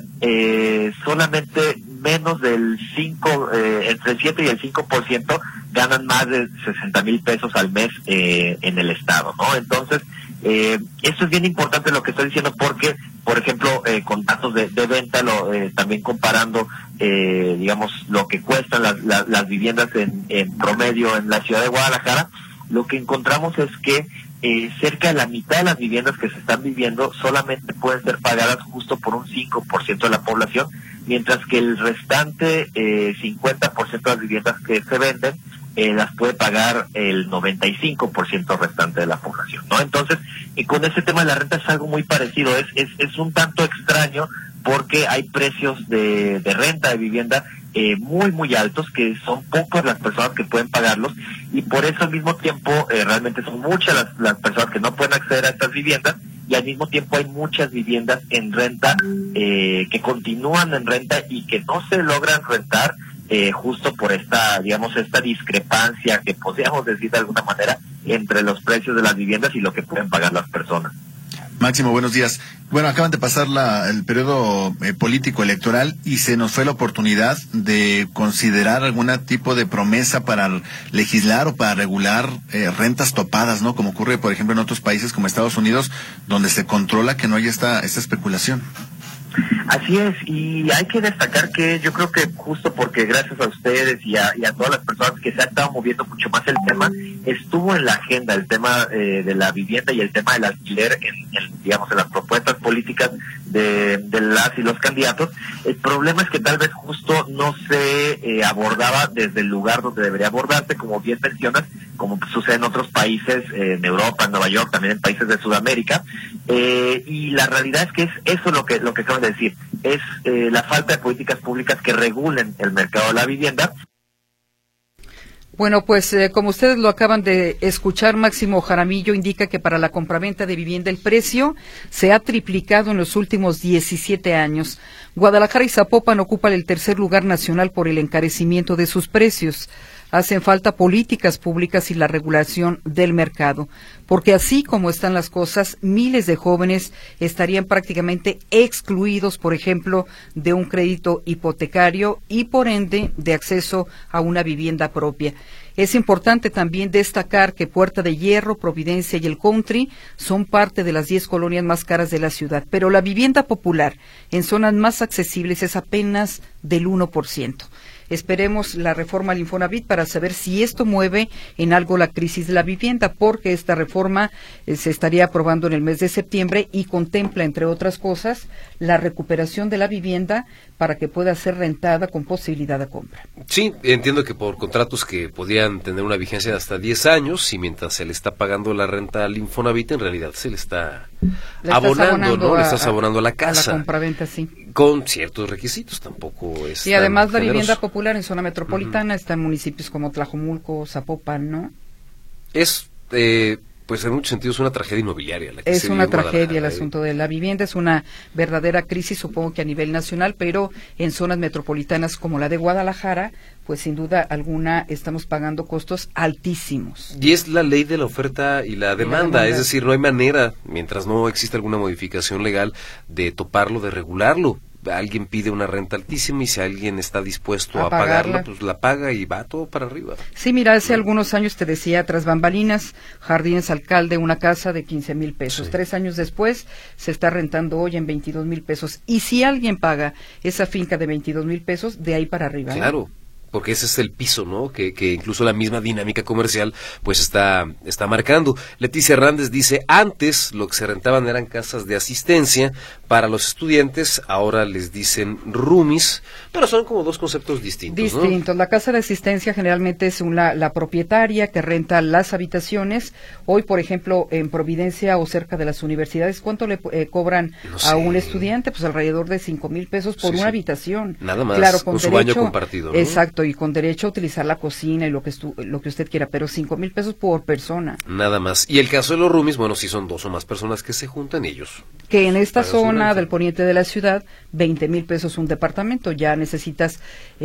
Speaker 11: solamente menos del 5, entre el 7 y el 5% ganan más de 60,000 pesos al mes en el estado, ¿no? Entonces, esto es bien importante lo que estoy diciendo porque, por ejemplo, con datos de venta, también comparando, digamos, lo que cuestan las viviendas en promedio en la ciudad de Guadalajara, lo que encontramos es que cerca de la mitad de las viviendas que se están viviendo solamente pueden ser pagadas justo por un 5% de la población, mientras que el restante 50% de las viviendas que se venden las puede pagar el 95% restante de la población, ¿no? Entonces, con ese tema de la renta es algo muy parecido, es un tanto extraño porque hay precios de renta de vivienda muy, muy altos, que son pocas las personas que pueden pagarlos, y por eso al mismo tiempo realmente son muchas las personas que no pueden acceder a estas viviendas, y al mismo tiempo hay muchas viviendas en renta que continúan en renta y que no se logran rentar justo por esta discrepancia que podríamos decir de alguna manera entre los precios de las viviendas y lo que pueden pagar las personas.
Speaker 12: Máximo, buenos días. Bueno, acaban de pasar el periodo político electoral y se nos fue la oportunidad de considerar algún tipo de promesa para legislar o para regular rentas topadas, ¿no? Como ocurre, por ejemplo, en otros países como Estados Unidos, donde se controla que no haya esta especulación.
Speaker 11: Así es, y hay que destacar que yo creo que justo porque gracias a ustedes y a todas las personas que se han estado moviendo mucho más el tema, estuvo en la agenda el tema de la vivienda y el tema del alquiler en las propuestas políticas de las y los candidatos. El problema es que tal vez justo no se abordaba desde el lugar donde debería abordarse, como bien mencionas, como sucede en otros países, en Europa, en Nueva York, también en países de Sudamérica, y la realidad es que es eso lo que acaban de decir, es la falta de políticas públicas que regulen el mercado de la vivienda.
Speaker 10: Bueno, pues como ustedes lo acaban de escuchar, Máximo Jaramillo indica que para la compraventa de vivienda el precio se ha triplicado en los últimos 17 años. Guadalajara y Zapopan ocupan el tercer lugar nacional por el encarecimiento de sus precios. Hacen falta políticas públicas y la regulación del mercado, porque así como están las cosas, miles de jóvenes estarían prácticamente excluidos, por ejemplo, de un crédito hipotecario y, por ende, de acceso a una vivienda propia. Es importante también destacar que Puerta de Hierro, Providencia y el Country son parte de las 10 colonias más caras de la ciudad, pero la vivienda popular en zonas más accesibles es apenas del 1%. Esperemos la reforma al Infonavit para saber si esto mueve en algo la crisis de la vivienda, porque esta reforma se estaría aprobando en el mes de septiembre y contempla, entre otras cosas, la recuperación de la vivienda para que pueda ser rentada con posibilidad de compra. Sí, entiendo que por contratos que podían tener una vigencia de hasta 10 años y mientras se le está pagando la renta al Infonavit, en realidad se le está abonando, ¿no? Le estás abonando a la casa. A la compraventa, sí. Con ciertos requisitos, tampoco es. Y además la vivienda popular en zona metropolitana está en municipios como Tlajomulco, Zapopan, ¿no? Es, pues en muchos sentidos, una tragedia inmobiliaria. Es una tragedia el asunto de la vivienda, es una verdadera crisis, supongo que a nivel nacional, pero en zonas metropolitanas como la de Guadalajara, pues sin duda alguna estamos pagando costos altísimos. Y es la ley de la oferta y la demanda, es decir, no hay manera, mientras no exista alguna modificación legal, de toparlo, de regularlo. Alguien pide una renta altísima y si alguien está dispuesto a pagarla, pues la paga y va todo para arriba. Sí, mira, hace algunos años te decía, tras bambalinas, Jardines Alcalde, una casa de 15,000 pesos. Sí. 3 años después se está rentando hoy en 22,000 pesos. Y si alguien paga esa finca de 22,000 pesos, de ahí para arriba. Claro. Porque ese es el piso, ¿no? Que incluso la misma dinámica comercial pues está marcando. Leticia Hernández dice, antes lo que se rentaban eran casas de asistencia
Speaker 2: Para los estudiantes ahora les dicen roomies, pero son como dos conceptos distintos, ¿no?
Speaker 10: La casa de asistencia generalmente es la propietaria que renta las habitaciones. Hoy, por ejemplo, en Providencia o cerca de las universidades, ¿cuánto le cobran a un estudiante? Pues alrededor de 5,000 pesos por una habitación.
Speaker 2: Nada más,
Speaker 10: claro,
Speaker 2: con su baño compartido, ¿no?
Speaker 10: Exacto, y con derecho a utilizar la cocina y lo que usted quiera, pero 5,000 pesos por persona.
Speaker 2: Nada más. Y el caso de los roomies, bueno, si son 2 o más personas que se juntan, ellos.
Speaker 10: Que en esta zona del poniente de la ciudad, 20,000 pesos un departamento. Ya necesitas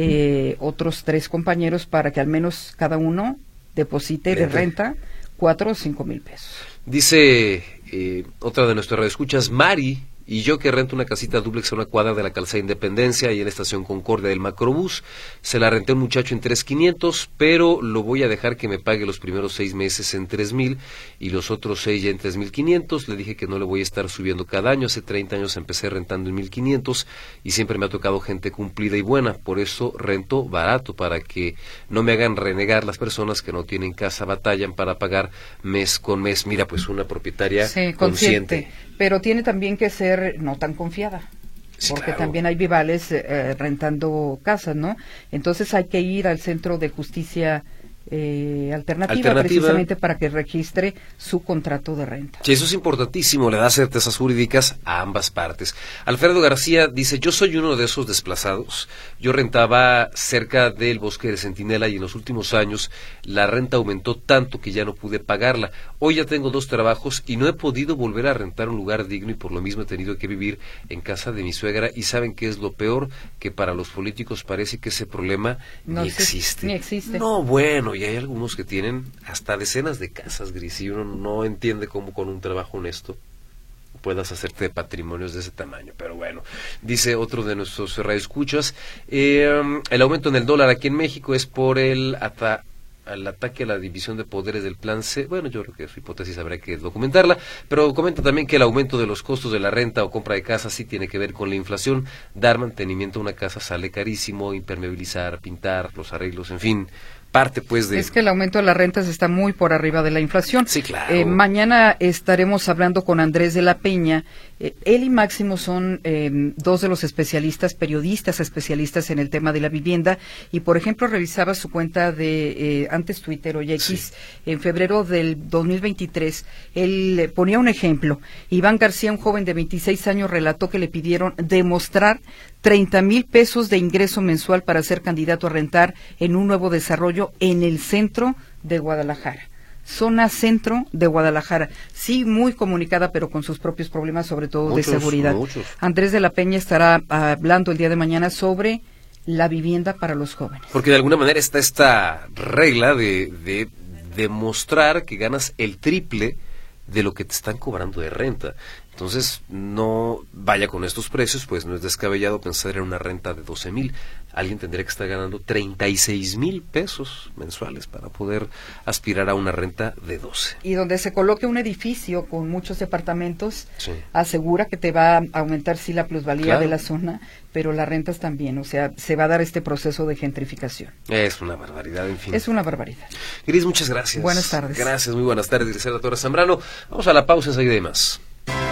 Speaker 10: otros 3 compañeros para que al menos cada uno deposite de renta 4 o 5,000 pesos.
Speaker 2: Dice otra de nuestras radioescuchas, Mari, y yo que rento una casita dúplex a una cuadra de la calzada Independencia y en la estación Concordia del Macrobús, se la renté a un muchacho en 3,500, pero lo voy a dejar que me pague los primeros 6 meses en 3,000 y los otros 6 ya en 3,500. Le dije que no le voy a estar subiendo cada año. Hace 30 años empecé rentando en 1,500 y siempre me ha tocado gente cumplida y buena, por eso rento barato, para que no me hagan renegar las personas que no tienen casa, batallan para pagar mes con mes. Mira, pues una propietaria consciente.
Speaker 10: Pero tiene también que ser no tan confiada, porque también hay vivales rentando casas, ¿no? Entonces hay que ir al Centro de Justicia alternativa precisamente para que registre su contrato de renta.
Speaker 2: Sí, eso es importantísimo, le da certezas jurídicas a ambas partes. Alfredo García dice, yo soy uno de esos desplazados, yo rentaba cerca del Bosque de Centinela y en los últimos años la renta aumentó tanto que ya no pude pagarla. Hoy ya tengo 2 trabajos y no he podido volver a rentar un lugar digno y por lo mismo he tenido que vivir en casa de mi suegra. Y ¿saben qué es lo peor? Que para los políticos parece que ese problema ni existe. No, bueno, y hay algunos que tienen hasta decenas de casas, Gris, y uno no entiende cómo con un trabajo honesto puedas hacerte de patrimonios de ese tamaño, pero bueno. Dice otro de nuestros radioescuchas, el aumento en el dólar aquí en México es por el ataque a la división de poderes del plan C. Bueno, yo creo que su hipótesis habrá que documentarla, pero comenta también que el aumento de los costos de la renta o compra de casa sí tiene que ver con la inflación. Dar mantenimiento a una casa sale carísimo, impermeabilizar, pintar, los arreglos, en fin, parte pues de...
Speaker 10: Es que el aumento de las rentas está muy por arriba de la inflación.
Speaker 2: Sí, claro.
Speaker 10: Mañana estaremos hablando con Andrés de la Peña. Él y Máximo son 2 de los periodistas especialistas en el tema de la vivienda, y por ejemplo revisaba su cuenta de antes Twitter o X, en febrero del 2023, él ponía un ejemplo. Iván García, un joven de 26 años, relató que le pidieron demostrar 30,000 pesos de ingreso mensual para ser candidato a rentar en un nuevo desarrollo en el centro de Guadalajara. Zona centro de Guadalajara, sí, muy comunicada, pero con sus propios problemas, sobre todo de seguridad. Muchos. Andrés de la Peña estará hablando el día de mañana sobre la vivienda para los jóvenes.
Speaker 2: Porque de alguna manera está esta regla de demostrar que ganas el triple de lo que te están cobrando de renta. Entonces, no vaya con estos precios, pues no es descabellado pensar en una renta de 12,000. Alguien tendría que estar ganando 36,000 pesos mensuales para poder aspirar a una renta de 12.
Speaker 10: Y donde se coloque un edificio con muchos departamentos, asegura que te va a aumentar sí la plusvalía de la zona, pero las rentas también, o sea, se va a dar este proceso de gentrificación.
Speaker 2: Es una barbaridad, en fin.
Speaker 10: Es una barbaridad.
Speaker 2: Gris, muchas gracias.
Speaker 10: Buenas tardes.
Speaker 2: Gracias, muy buenas tardes, Griselda Torres Zambrano. Vamos a la pausa, enseguida hay más.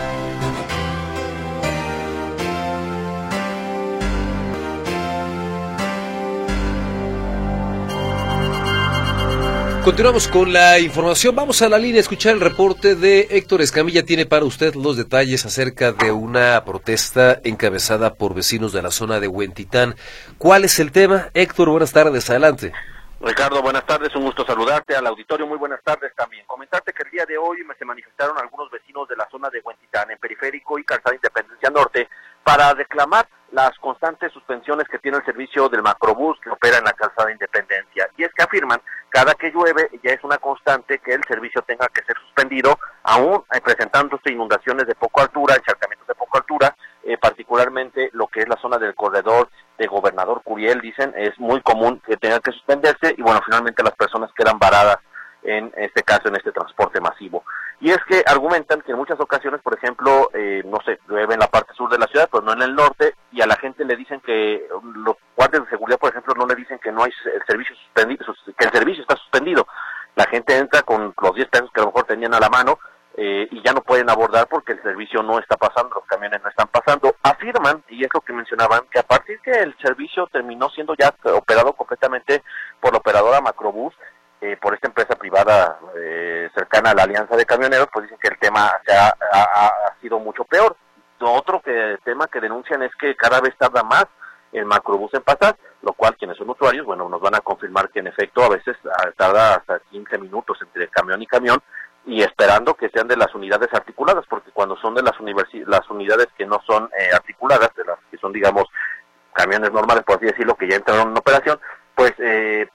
Speaker 2: Continuamos con la información. Vamos a la línea a escuchar el reporte de Héctor Escamilla. Tiene para usted los detalles acerca de una protesta encabezada por vecinos de la zona de Huentitán. ¿Cuál es el tema? Héctor, buenas tardes, adelante.
Speaker 6: Ricardo, buenas tardes, un gusto saludarte, al auditorio muy buenas tardes también. Comentarte que el día de hoy se manifestaron algunos vecinos de la zona de Huentitán, en Periférico y Calzada Independencia Norte, para reclamar las constantes suspensiones que tiene el servicio del Macrobús que opera en la Calzada Independencia. Y es que afirman, cada que llueve ya es una constante que el servicio tenga que ser suspendido, aún presentándose inundaciones de poca altura, encharcamientos de poca altura, particularmente lo que es la zona del corredor de Gobernador Curiel, dicen, es muy común que tenga que suspenderse y bueno, finalmente las personas quedan varadas en este caso, en este transporte masivo. Y es que argumentan que en muchas ocasiones, por ejemplo, no sé, llueve en la parte sur de la ciudad, pero no en el norte, y a la gente le dicen que los guardias de seguridad, por ejemplo, no le dicen que no hay el servicio suspendido, que el servicio está suspendido. La gente entra con los 10 pesos que a lo mejor tenían a la mano, y y ya no pueden abordar porque el servicio no está pasando, los camiones no están pasando. Afirman, y es lo que mencionaban, que a partir que el servicio terminó siendo ya operado completamente por la operadora Macrobús, por esta empresa privada cercana a la Alianza de Camioneros, pues dicen que el tema ha sido mucho peor. Otro tema que denuncian es que cada vez tarda más el Macrobús en pasar, lo cual quienes son usuarios, bueno, nos van a confirmar que en efecto a veces tarda hasta 15 minutos entre camión y camión, y esperando que sean de las unidades articuladas, porque cuando son de las unidades que no son articuladas, de las que son, digamos, camiones normales, por así decirlo, que ya entraron en operación, pues hay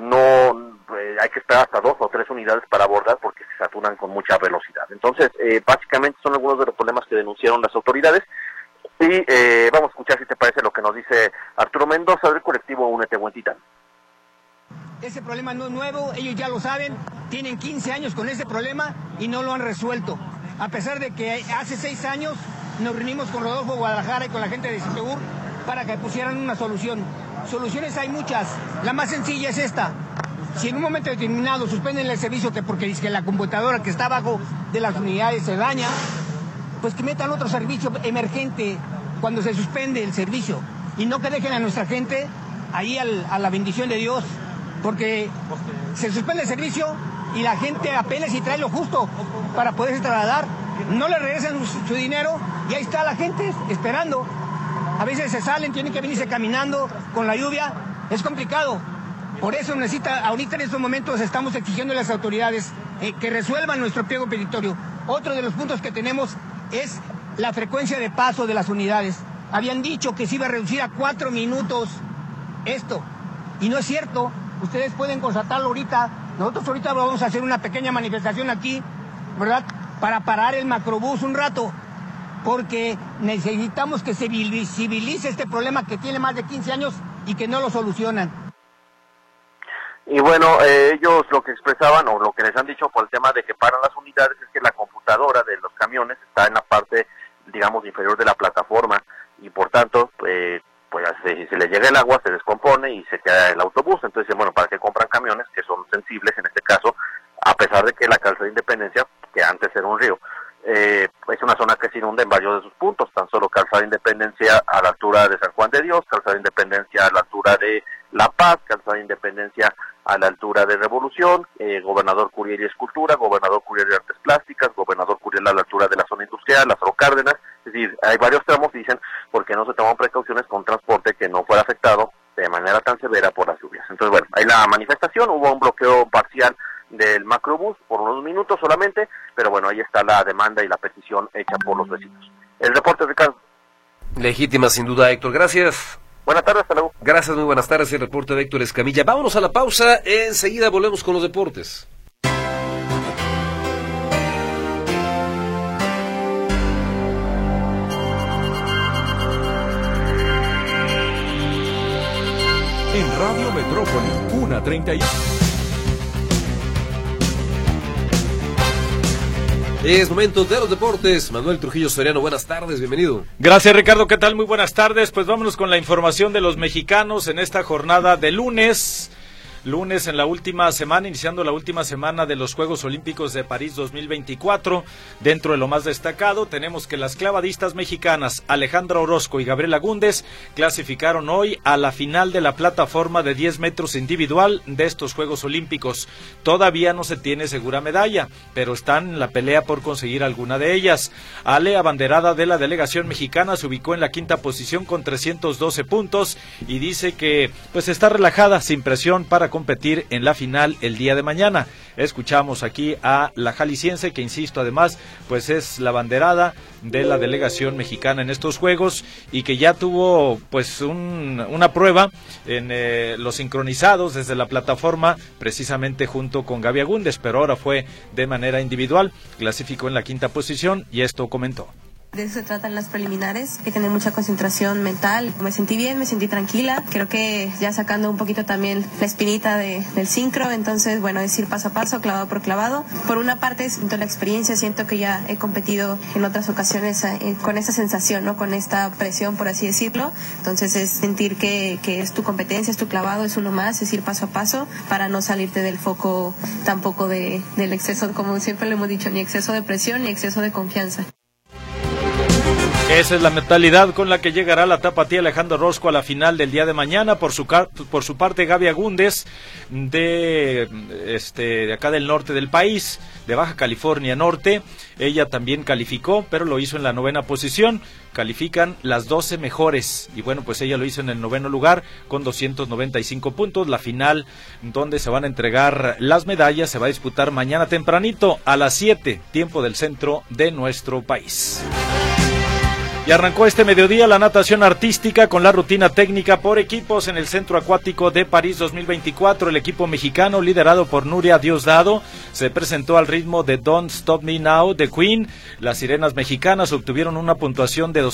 Speaker 6: que esperar hasta 2 o 3 unidades para abordar porque se saturan con mucha velocidad. Entonces, básicamente son algunos de los problemas que denunciaron las autoridades, y vamos a escuchar, si te parece, lo que nos dice Arturo Mendoza del colectivo Únete Buen Titán.
Speaker 13: Ese problema no es nuevo, ellos ya lo saben, tienen 15 años con ese problema y no lo han resuelto. A pesar de que hace 6 años nos reunimos con Rodolfo Guadalajara y con la gente de Cipegur para que pusieran una solución. Soluciones hay muchas, la más sencilla es esta. Si en un momento determinado suspenden el servicio porque dice que la computadora que está abajo de las unidades se daña, pues que metan otro servicio emergente cuando se suspende el servicio y no que dejen a nuestra gente ahí a la bendición de Dios. Porque se suspende el servicio y la gente apenas si trae lo justo para poderse trasladar. No le regresan su dinero y ahí está la gente esperando. A veces se salen, tienen que venirse caminando con la lluvia. Es complicado. Por eso ahorita en estos momentos estamos exigiendo a las autoridades que resuelvan nuestro pliego petitorio. Otro de los puntos que tenemos es la frecuencia de paso de las unidades. Habían dicho que se iba a reducir a 4 minutos esto. Y no es cierto. Ustedes pueden constatarlo ahorita. Nosotros ahorita vamos a hacer una pequeña manifestación aquí, ¿verdad? Para parar el Macrobús un rato, porque necesitamos que se visibilice este problema que tiene más de 15 años y que no lo solucionan.
Speaker 6: Y bueno, ellos lo que expresaban o lo que les han dicho por el tema de que paran las unidades es que la computadora de los camiones está en la parte, digamos, inferior de la plataforma y por tanto, pues si se le llega el agua se descompone y se queda el autobús. Entonces, bueno, ¿para qué compran camiones que son sensibles en este caso? A pesar de que la calzada de Independencia, que antes era un río, es una zona que se inunda en varios de sus puntos, tan solo calzada de Independencia a la altura de San Juan de Dios, calzada de Independencia a la altura de La Paz, calzada de Independencia a la altura de Revolución, Gobernador Curiel y Escultura, Gobernador Curiel y Artes Plásticas, Gobernador Curiel a la altura de la zona industrial, Lázaro Cárdenas. Es decir, hay varios tramos, dicen, porque no se toman precauciones con transporte que no fuera afectado de manera tan severa por las lluvias. Entonces, bueno, hay la manifestación, hubo un bloqueo parcial del Macrobús por unos minutos solamente, pero bueno, ahí está la demanda y la petición hecha por los vecinos. El reporte, Ricardo.
Speaker 2: Legítima, sin duda, Héctor. Gracias.
Speaker 6: Buenas tardes, hasta luego.
Speaker 2: Gracias, muy buenas tardes. El reporte de Héctor Escamilla. Vámonos a la pausa. Enseguida volvemos con los deportes.
Speaker 1: En Radio Metrópoli, 1:31.
Speaker 2: Es momento de los deportes. Manuel Trujillo Soriano, buenas tardes, bienvenido.
Speaker 14: Gracias, Ricardo, ¿qué tal? Muy buenas tardes. Pues vámonos con la información de los mexicanos en esta jornada de lunes en la última semana, iniciando la última semana de los Juegos Olímpicos de París 2024. Dentro de lo más destacado, tenemos que las clavadistas mexicanas Alejandra Orozco y Gabriela Gúndez clasificaron hoy a la final de la plataforma de 10 metros individual de estos Juegos Olímpicos. Todavía no se tiene segura medalla, pero están en la pelea por conseguir alguna de ellas. Ale, abanderada de la delegación mexicana, se ubicó en la quinta posición con 312 puntos y dice que pues está relajada, sin presión para competir en la final el día de mañana. Escuchamos aquí a la jalisciense, que insisto, además pues es la abanderada de la delegación mexicana en estos Juegos y que ya tuvo pues una prueba en los sincronizados desde la plataforma, precisamente junto con Gaby Agúndez, pero ahora fue de manera individual. Clasificó en la quinta posición y esto comentó.
Speaker 15: De eso se tratan las preliminares, hay que tener mucha concentración mental. Me sentí bien, me sentí tranquila. Creo que ya sacando un poquito también la espinita del sincro, entonces, bueno, es ir paso a paso, clavado por clavado. Por una parte, siento la experiencia, siento que ya he competido en otras ocasiones con esa sensación, ¿no? Con esta presión, por así decirlo. Entonces es sentir que es tu competencia, es tu clavado, es uno más, es ir paso a paso para no salirte del foco tampoco del exceso, como siempre lo hemos dicho, ni exceso de presión ni exceso de confianza.
Speaker 14: Esa es la mentalidad con la que llegará la tapatía Alejandro Orozco a la final del día de mañana. Por su parte, Gaby Agúndez, de acá del norte del país, de Baja California Norte, ella también calificó, pero lo hizo en la 9ª posición. Califican las 12 mejores y bueno, pues ella lo hizo en el 9º lugar con 295 puntos. La final, donde se van a entregar las medallas, se va a disputar mañana tempranito a las 7, tiempo del centro de nuestro país. Y arrancó este mediodía la natación artística con la rutina técnica por equipos en el Centro Acuático de París 2024. El equipo mexicano, liderado por Nuria Diosdado, se presentó al ritmo de Don't Stop Me Now de Queen. Las sirenas mexicanas obtuvieron una puntuación de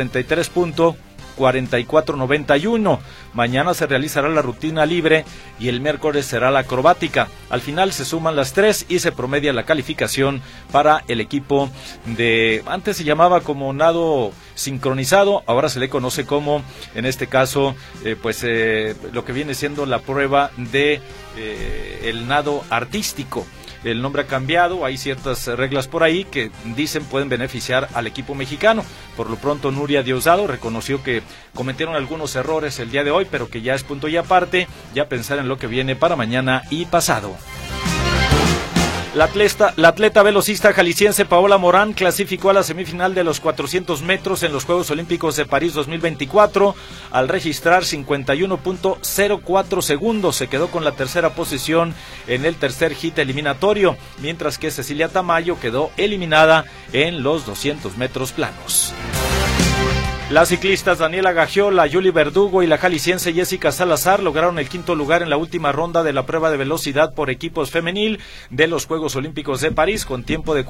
Speaker 14: 243.4491. Mañana se realizará la rutina libre y el miércoles será la acrobática. Al final se suman las 3 y se promedia la calificación para el equipo de... Antes se llamaba como nado sincronizado, ahora se le conoce como, en este caso, lo que viene siendo la prueba de el nado artístico. El nombre ha cambiado, hay ciertas reglas por ahí que dicen pueden beneficiar al equipo mexicano. Por lo pronto, Nuria Diosdado reconoció que cometieron algunos errores el día de hoy, pero que ya es punto y aparte, ya pensar en lo que viene para mañana y pasado. La atleta velocista jalisciense Paola Morán clasificó a la semifinal de los 400 metros en los Juegos Olímpicos de París 2024 al registrar 51.04 segundos. Se quedó con la tercera posición en el tercer hit eliminatorio, mientras que Cecilia Tamayo quedó eliminada en los 200 metros planos. Las ciclistas Daniela Gagiola, Yuli Verdugo y la jalisciense Jessica Salazar lograron el 5º lugar en la última ronda de la prueba de velocidad por equipos femenil de los Juegos Olímpicos de París con tiempo de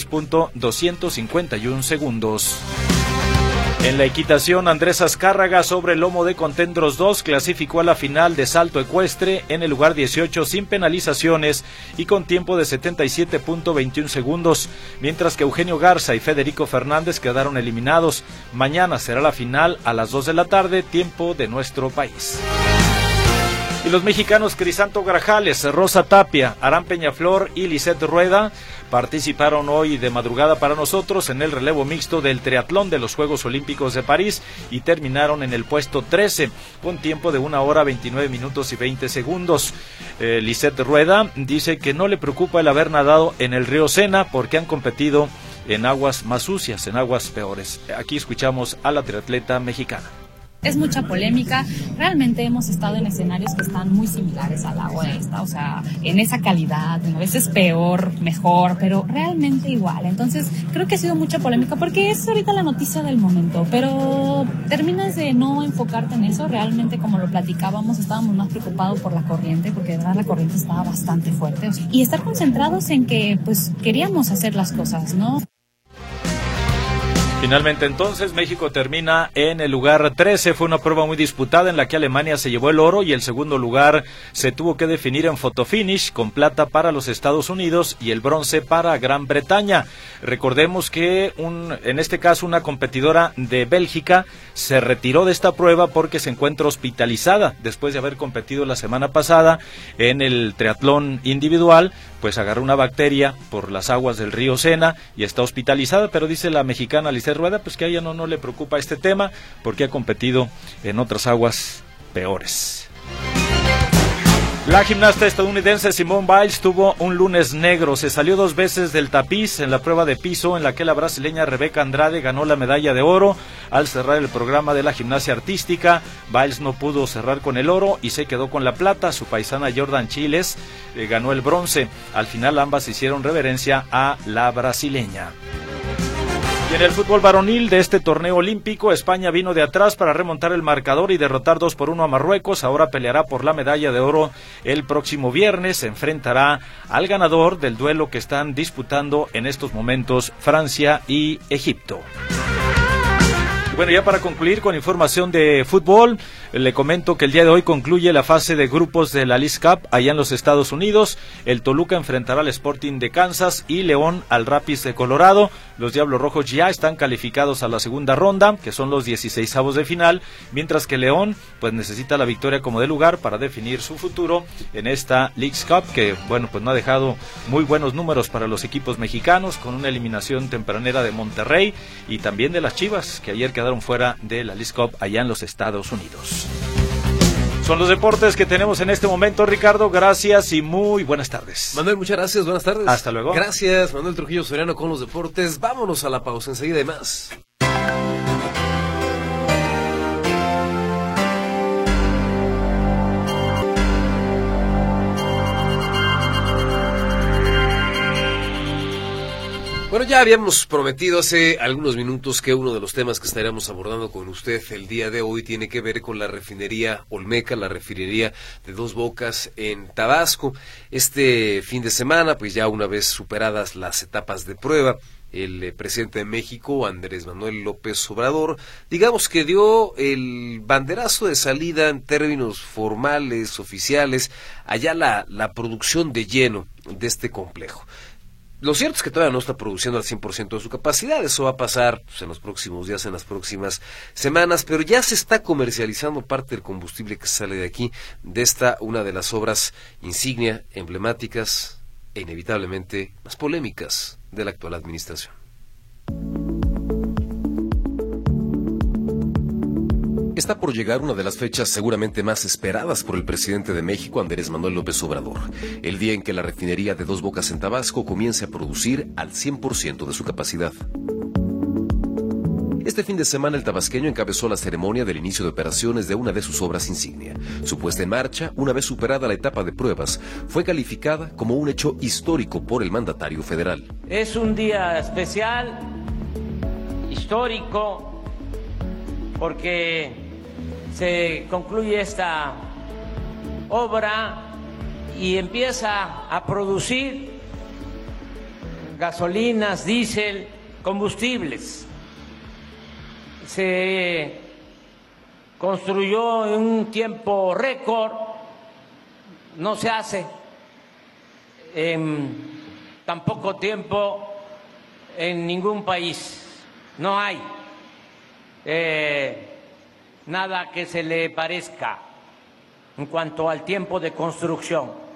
Speaker 14: 46.251 segundos. En la equitación, Andrés Azcárraga sobre el lomo de Contendros 2 clasificó a la final de salto ecuestre en el lugar 18 sin penalizaciones y con tiempo de 77.21 segundos, mientras que Eugenio Garza y Federico Fernández quedaron eliminados. Mañana será la final a las 2 de la tarde, tiempo de nuestro país. Y los mexicanos Crisanto Grajales, Rosa Tapia, Aram Peñaflor y Lisette Rueda participaron hoy de madrugada para nosotros en el relevo mixto del triatlón de los Juegos Olímpicos de París y terminaron en el puesto 13 con tiempo de 1 hora 29 minutos y 20 segundos. Lisette Rueda dice que no le preocupa el haber nadado en el río Sena porque han competido en aguas más sucias, en aguas peores. Aquí escuchamos a la triatleta mexicana.
Speaker 16: Es mucha polémica, realmente hemos estado en escenarios que están muy similares al agua esta, o sea, en esa calidad, a veces peor, mejor, pero realmente igual. Entonces, creo que ha sido mucha polémica porque es ahorita la noticia del momento, pero terminas de no enfocarte en eso. Realmente, como lo platicábamos, estábamos más preocupados por la corriente, porque de verdad la corriente estaba bastante fuerte, o sea, y estar concentrados en que, pues, queríamos hacer las cosas, ¿no?
Speaker 14: Finalmente entonces México termina en el lugar 13, fue una prueba muy disputada en la que Alemania se llevó el oro y el segundo lugar se tuvo que definir en fotofinish con plata para los Estados Unidos y el bronce para Gran Bretaña. Recordemos que en este caso una competidora de Bélgica se retiró de esta prueba porque se encuentra hospitalizada después de haber competido la semana pasada en el triatlón individual, pues agarró una bacteria por las aguas del río Sena y está hospitalizada, pero dice la mexicana Lisette Rueda pues que a ella no le preocupa este tema porque ha competido en otras aguas peores. La gimnasta estadounidense Simone Biles tuvo un lunes negro, se salió 2 veces del tapiz en la prueba de piso en la que la brasileña Rebeca Andrade ganó la medalla de oro. Al cerrar el programa de la gimnasia artística, Biles no pudo cerrar con el oro y se quedó con la plata. Su paisana Jordan Chiles ganó el bronce. Al final ambas hicieron reverencia a la brasileña. Y en el fútbol varonil de este torneo olímpico, España vino de atrás para remontar el marcador y derrotar 2-1 a Marruecos. Ahora peleará por la medalla de oro el próximo viernes. Se enfrentará al ganador del duelo que están disputando en estos momentos Francia y Egipto. Bueno, ya para concluir con información de fútbol, le comento que el día de hoy concluye la fase de grupos de la Leagues Cup allá en los Estados Unidos. El Toluca enfrentará al Sporting de Kansas y León al Rapids de Colorado. Los Diablos Rojos ya están calificados a la segunda ronda, que son los 16avos de final, mientras que León pues necesita la victoria como de lugar para definir su futuro en esta Leagues Cup, que bueno, pues no ha dejado muy buenos números para los equipos mexicanos, con una eliminación tempranera de Monterrey y también de las Chivas, que ayer quedaron fuera de la Leagues Cup allá en los Estados Unidos. Son los deportes que tenemos en este momento, Ricardo. Gracias y muy buenas tardes.
Speaker 2: Manuel, muchas gracias. Buenas tardes.
Speaker 14: Hasta luego.
Speaker 2: Gracias, Manuel Trujillo Soriano con los deportes. Vámonos a la pausa, enseguida hay más. Bueno, ya habíamos prometido hace algunos minutos que uno de los temas que estaríamos abordando con usted el día de hoy tiene que ver con la refinería Olmeca, la refinería de Dos Bocas en Tabasco. Este fin de semana, pues ya una vez superadas las etapas de prueba, el presidente de México, Andrés Manuel López Obrador, digamos que dio el banderazo de salida en términos formales, oficiales, allá la producción de lleno de este complejo. Lo cierto es que todavía no está produciendo al 100% de su capacidad, eso va a pasar pues, en los próximos días, en las próximas semanas, pero ya se está comercializando parte del combustible que sale de aquí, de esta, una de las obras insignia, emblemáticas e inevitablemente más polémicas de la actual administración. Está por llegar una de las fechas seguramente más esperadas por el presidente de México, Andrés Manuel López Obrador, el día en que la refinería de Dos Bocas en Tabasco comience a producir al 100% de su capacidad. Este fin de semana el tabasqueño encabezó la ceremonia del inicio de operaciones de una de sus obras insignia. Su puesta en marcha, una vez superada la etapa de pruebas, fue calificada como un hecho histórico por el mandatario federal.
Speaker 17: Es un día especial, histórico, porque se concluye esta obra y empieza a producir gasolinas, diésel, combustibles. Se construyó en un tiempo récord, no se hace en tan poco tiempo en ningún país, no hay nada que se le parezca en cuanto al tiempo de construcción.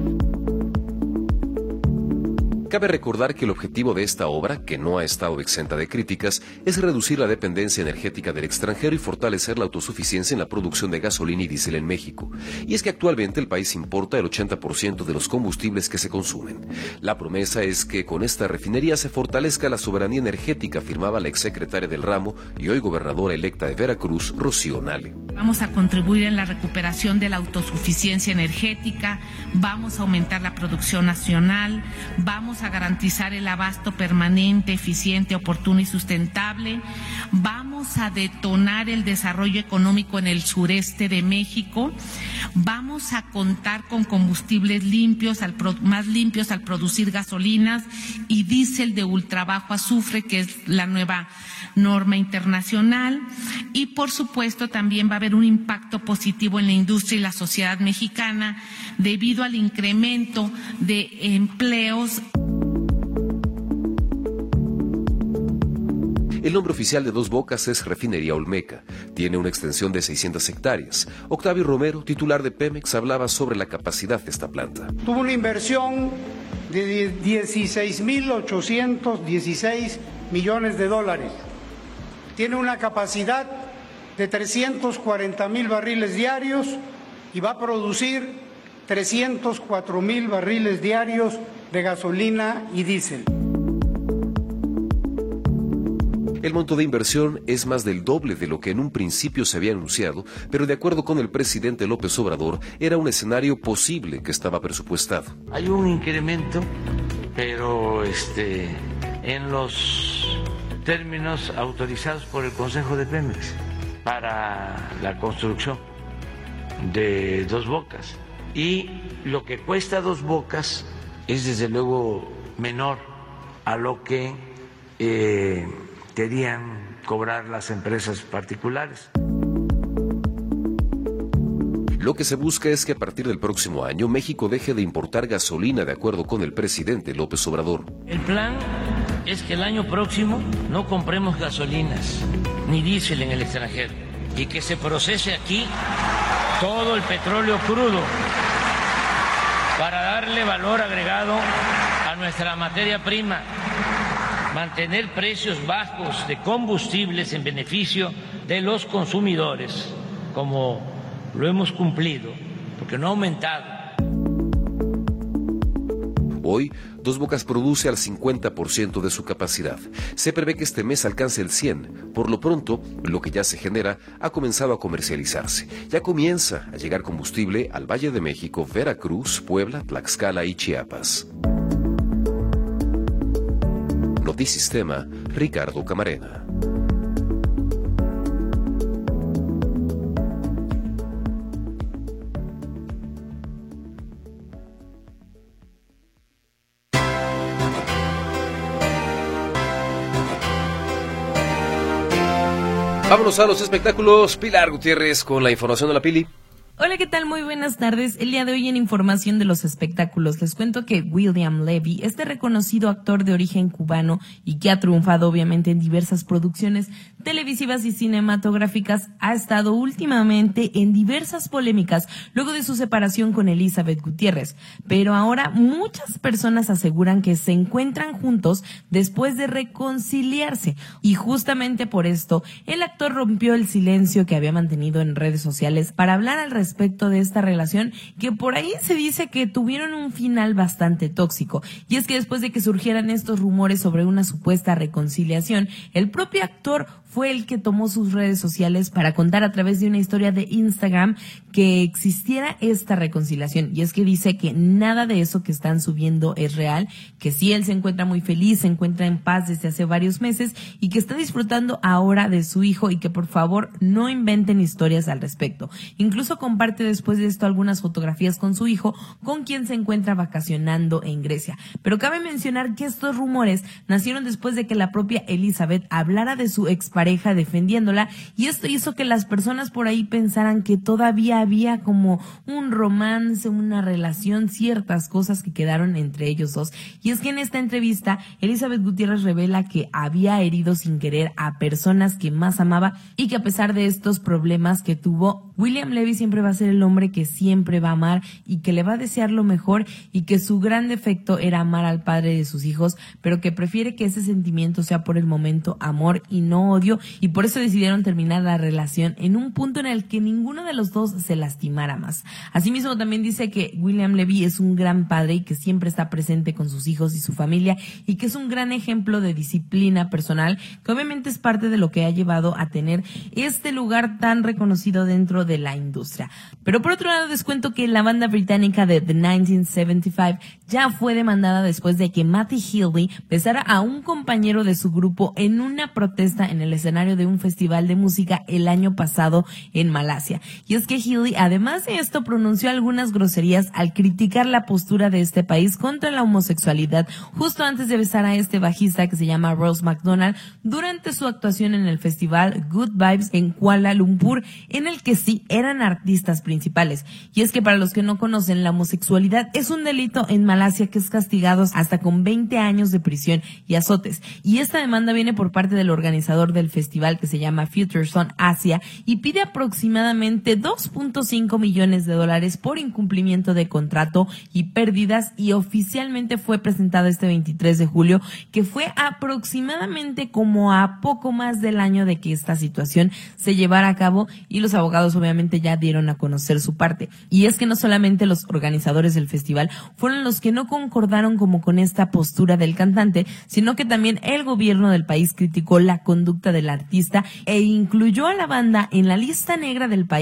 Speaker 2: Cabe recordar que el objetivo de esta obra, que no ha estado exenta de críticas, es reducir la dependencia energética del extranjero y fortalecer la autosuficiencia en la producción de gasolina y diésel en México. Y es que actualmente el país importa el 80% de los combustibles que se consumen. La promesa es que con esta refinería se fortalezca la soberanía energética, afirmaba la exsecretaria del ramo y hoy gobernadora electa de Veracruz, Rocío Nale.
Speaker 18: Vamos a contribuir en la recuperación de la autosuficiencia energética, vamos a aumentar la producción nacional, vamos a garantizar el abasto permanente, eficiente, oportuno y sustentable, vamos a detonar el desarrollo económico en el sureste de México, vamos a contar con combustibles limpios, más limpios al producir gasolinas y diésel de ultra bajo azufre, que es la nueva norma internacional, y por supuesto también va a haber un impacto positivo en la industria y la sociedad mexicana debido al incremento de empleos.
Speaker 2: El nombre oficial de Dos Bocas es Refinería Olmeca. Tiene una extensión de 600 hectáreas. Octavio Romero, titular de Pemex, hablaba sobre la capacidad de esta planta.
Speaker 19: Tuvo una inversión de 16.816 millones de dólares. Tiene una capacidad de 340,000 barriles diarios y va a producir 304,000 barriles diarios de gasolina y diésel.
Speaker 2: El monto de inversión es más del doble de lo que en un principio se había anunciado, pero de acuerdo con el presidente López Obrador, era un escenario posible que estaba presupuestado.
Speaker 17: Hay un incremento, pero en los términos autorizados por el Consejo de Pemex para la construcción de Dos Bocas. Y lo que cuesta Dos Bocas es desde luego menor a lo que querían cobrar las empresas particulares.
Speaker 2: Lo que se busca es que a partir del próximo año México deje de importar gasolina de acuerdo con el presidente López Obrador.
Speaker 17: El plan es que el año próximo no compremos gasolinas ni diésel en el extranjero y que se procese aquí todo el petróleo crudo para darle valor agregado a nuestra materia prima, mantener precios bajos de combustibles en beneficio de los consumidores, como lo hemos cumplido, porque no ha aumentado.
Speaker 2: Hoy, Dos Bocas produce al 50% de su capacidad. Se prevé que este mes alcance el 100%. Por lo pronto, lo que ya se genera ha comenzado a comercializarse. Ya comienza a llegar combustible al Valle de México, Veracruz, Puebla, Tlaxcala y Chiapas. Notisistema, Ricardo Camarena. Vámonos a los espectáculos. Pilar Gutiérrez con la información de la Pili.
Speaker 20: Hola, ¿qué tal? Muy buenas tardes. El día de hoy en información de los espectáculos les cuento que William Levy, este reconocido actor de origen cubano y que ha triunfado obviamente en diversas producciones televisivas y cinematográficas, ha estado últimamente en diversas polémicas luego de su separación con Elizabeth Gutiérrez. Pero ahora muchas personas aseguran que se encuentran juntos después de reconciliarse. Y justamente por esto, el actor rompió el silencio que había mantenido en redes sociales para hablar al respecto de esta relación, que por ahí se dice que tuvieron un final bastante tóxico. Y es que después de que surgieran estos rumores sobre una supuesta reconciliación, el propio actor fue el que tomó sus redes sociales para contar a través de una historia de Instagram que existiera esta reconciliación. Y es que dice que nada de eso que están subiendo es real, que sí, él se encuentra muy feliz, se encuentra en paz desde hace varios meses y que está disfrutando ahora de su hijo y que por favor no inventen historias al respecto. Incluso comparte después de esto algunas fotografías con su hijo, con quien se encuentra vacacionando en Grecia. Pero cabe mencionar que estos rumores nacieron después de que la propia Elizabeth hablara de su expareja defendiéndola, y esto hizo que las personas por ahí pensaran que todavía había como un romance, una relación, ciertas cosas que quedaron entre ellos dos. Y es que en esta entrevista Elizabeth Gutiérrez revela que había herido sin querer a personas que más amaba y que a pesar de estos problemas que tuvo, William Levy siempre va a ser el hombre que siempre va a amar y que le va a desear lo mejor, y que su gran defecto era amar al padre de sus hijos, pero que prefiere que ese sentimiento sea por el momento amor y no odio, y por eso decidieron terminar la relación en un punto en el que ninguno de los dos se lastimara más. Asimismo, también dice que William Levy es un gran padre y que siempre está presente con sus hijos y su familia, y que es un gran ejemplo de disciplina personal, que obviamente es parte de lo que ha llevado a tener este lugar tan reconocido dentro de la industria. Pero por otro lado, les cuento que la banda británica de The 1975 ya fue demandada después de que Matty Healy besara a un compañero de su grupo en una protesta en el escenario de un festival de música el año pasado en Malasia. Y es que Healy, además de esto, pronunció algunas groserías al criticar la postura de este país contra la homosexualidad justo antes de besar a este bajista que se llama Ross McDonald durante su actuación en el festival Good Vibes en Kuala Lumpur, en el que sí eran artistas principales. Y es que para los que no conocen, la homosexualidad es un delito en Malasia que es castigado hasta con 20 años de prisión y azotes. Y esta demanda viene por parte del organizador del festival, que se llama Future Son Asia, y pide aproximadamente $2.5 millones por incumplimiento de contrato y pérdidas, y oficialmente fue presentado este 23 de julio, que fue aproximadamente como a poco más del año de que esta situación se llevara a cabo, y los abogados obviamente ya dieron a conocer su parte. Y es que no solamente los organizadores del festival fueron los que no concordaron como con esta postura del cantante, sino que también el gobierno del país criticó la conducta del artista e incluyó a la banda en la lista negra del país,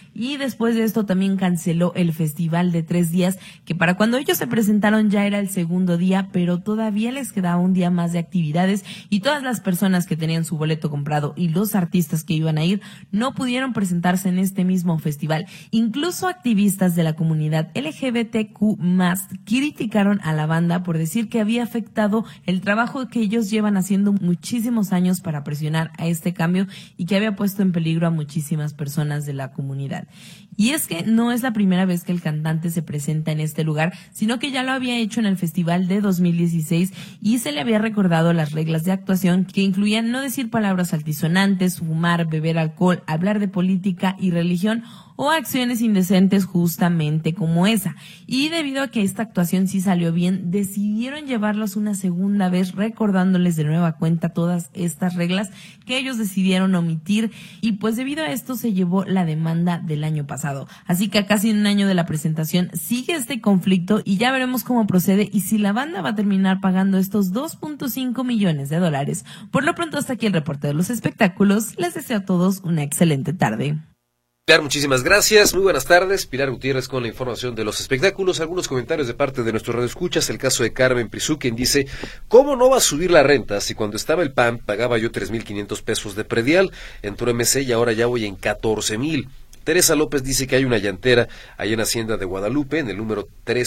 Speaker 20: y después de esto también canceló el festival de 3 días, que para cuando ellos se presentaron ya era el segundo día, pero todavía les quedaba un día más de actividades y todas las personas que tenían su boleto comprado y los artistas que iban a ir no pudieron presentarse en este mismo festival. Incluso activistas de la comunidad LGBTQ+ criticaron a la banda por decir que había afectado el trabajo que ellos llevan haciendo muchísimos años para presionar a este cambio y que había puesto en peligro a muchísimas personas de la comunidad. Y es que no es la primera vez que el cantante se presenta en este lugar, sino que ya lo había hecho en el festival de 2016 y se le había recordado las reglas de actuación que incluían no decir palabras altisonantes, fumar, beber alcohol, hablar de política y religión o acciones indecentes justamente como esa. Y debido a que esta actuación sí salió bien, decidieron llevarlos una segunda vez recordándoles de nueva cuenta todas estas reglas que ellos decidieron omitir y pues debido a esto se llevó la demanda del año pasado. Así que a casi un año de la presentación sigue este conflicto y ya veremos cómo procede y si la banda va a terminar pagando estos $2.5 millones. Por lo pronto hasta aquí el reporte de los espectáculos. Les deseo a todos una excelente tarde.
Speaker 2: Pilar, muchísimas gracias, muy buenas tardes. Pilar Gutiérrez con la información de los espectáculos. Algunos comentarios de parte de nuestros radioescuchas. El caso de Carmen Prisú, quien dice: ¿cómo no va a subir la renta si cuando estaba el PAN pagaba yo 3,500 pesos de predial? Entró MC y ahora ya voy en 14,000. Teresa López dice que hay una llantera allá en Hacienda de Guadalupe, en el número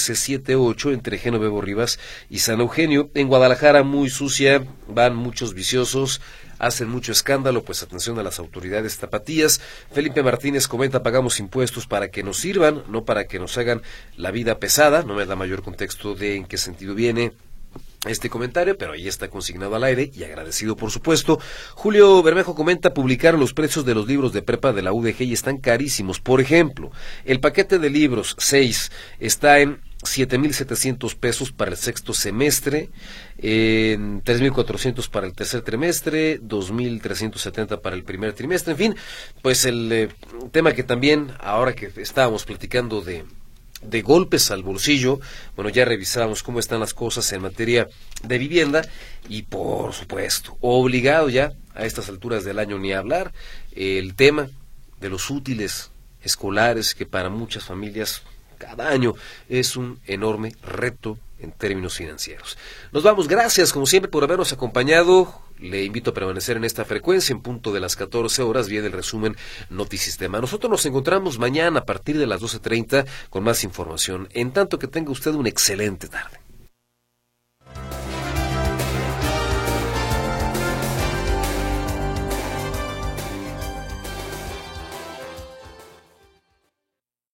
Speaker 2: 1378, entre Genovevo Rivas y San Eugenio. En Guadalajara, muy sucia, van muchos viciosos, hacen mucho escándalo, pues atención a las autoridades tapatías. Felipe Martínez comenta: pagamos impuestos para que nos sirvan, no para que nos hagan la vida pesada. No me da mayor contexto de en qué sentido viene este comentario, pero ahí está consignado al aire y agradecido por supuesto. Julio Bermejo comenta: publicaron los precios de los libros de prepa de la UDG y están carísimos. Por ejemplo, el paquete de libros 6 está en 7,700 pesos para el sexto semestre, en 3,400 para el tercer trimestre, 2,370 para el primer trimestre. En fin, pues el tema que también, ahora que estábamos platicando de golpes al bolsillo, bueno, ya revisamos cómo están las cosas en materia de vivienda y por supuesto, obligado ya a estas alturas del año ni hablar, el tema de los útiles escolares, que para muchas familias cada año es un enorme reto en términos financieros. Nos vamos, gracias como siempre por habernos acompañado. Le invito a permanecer en esta frecuencia en punto de las 14 horas, viene el resumen Notisistema. Nosotros nos encontramos mañana a partir de las 12:30 con más información. En tanto, que tenga usted una excelente tarde.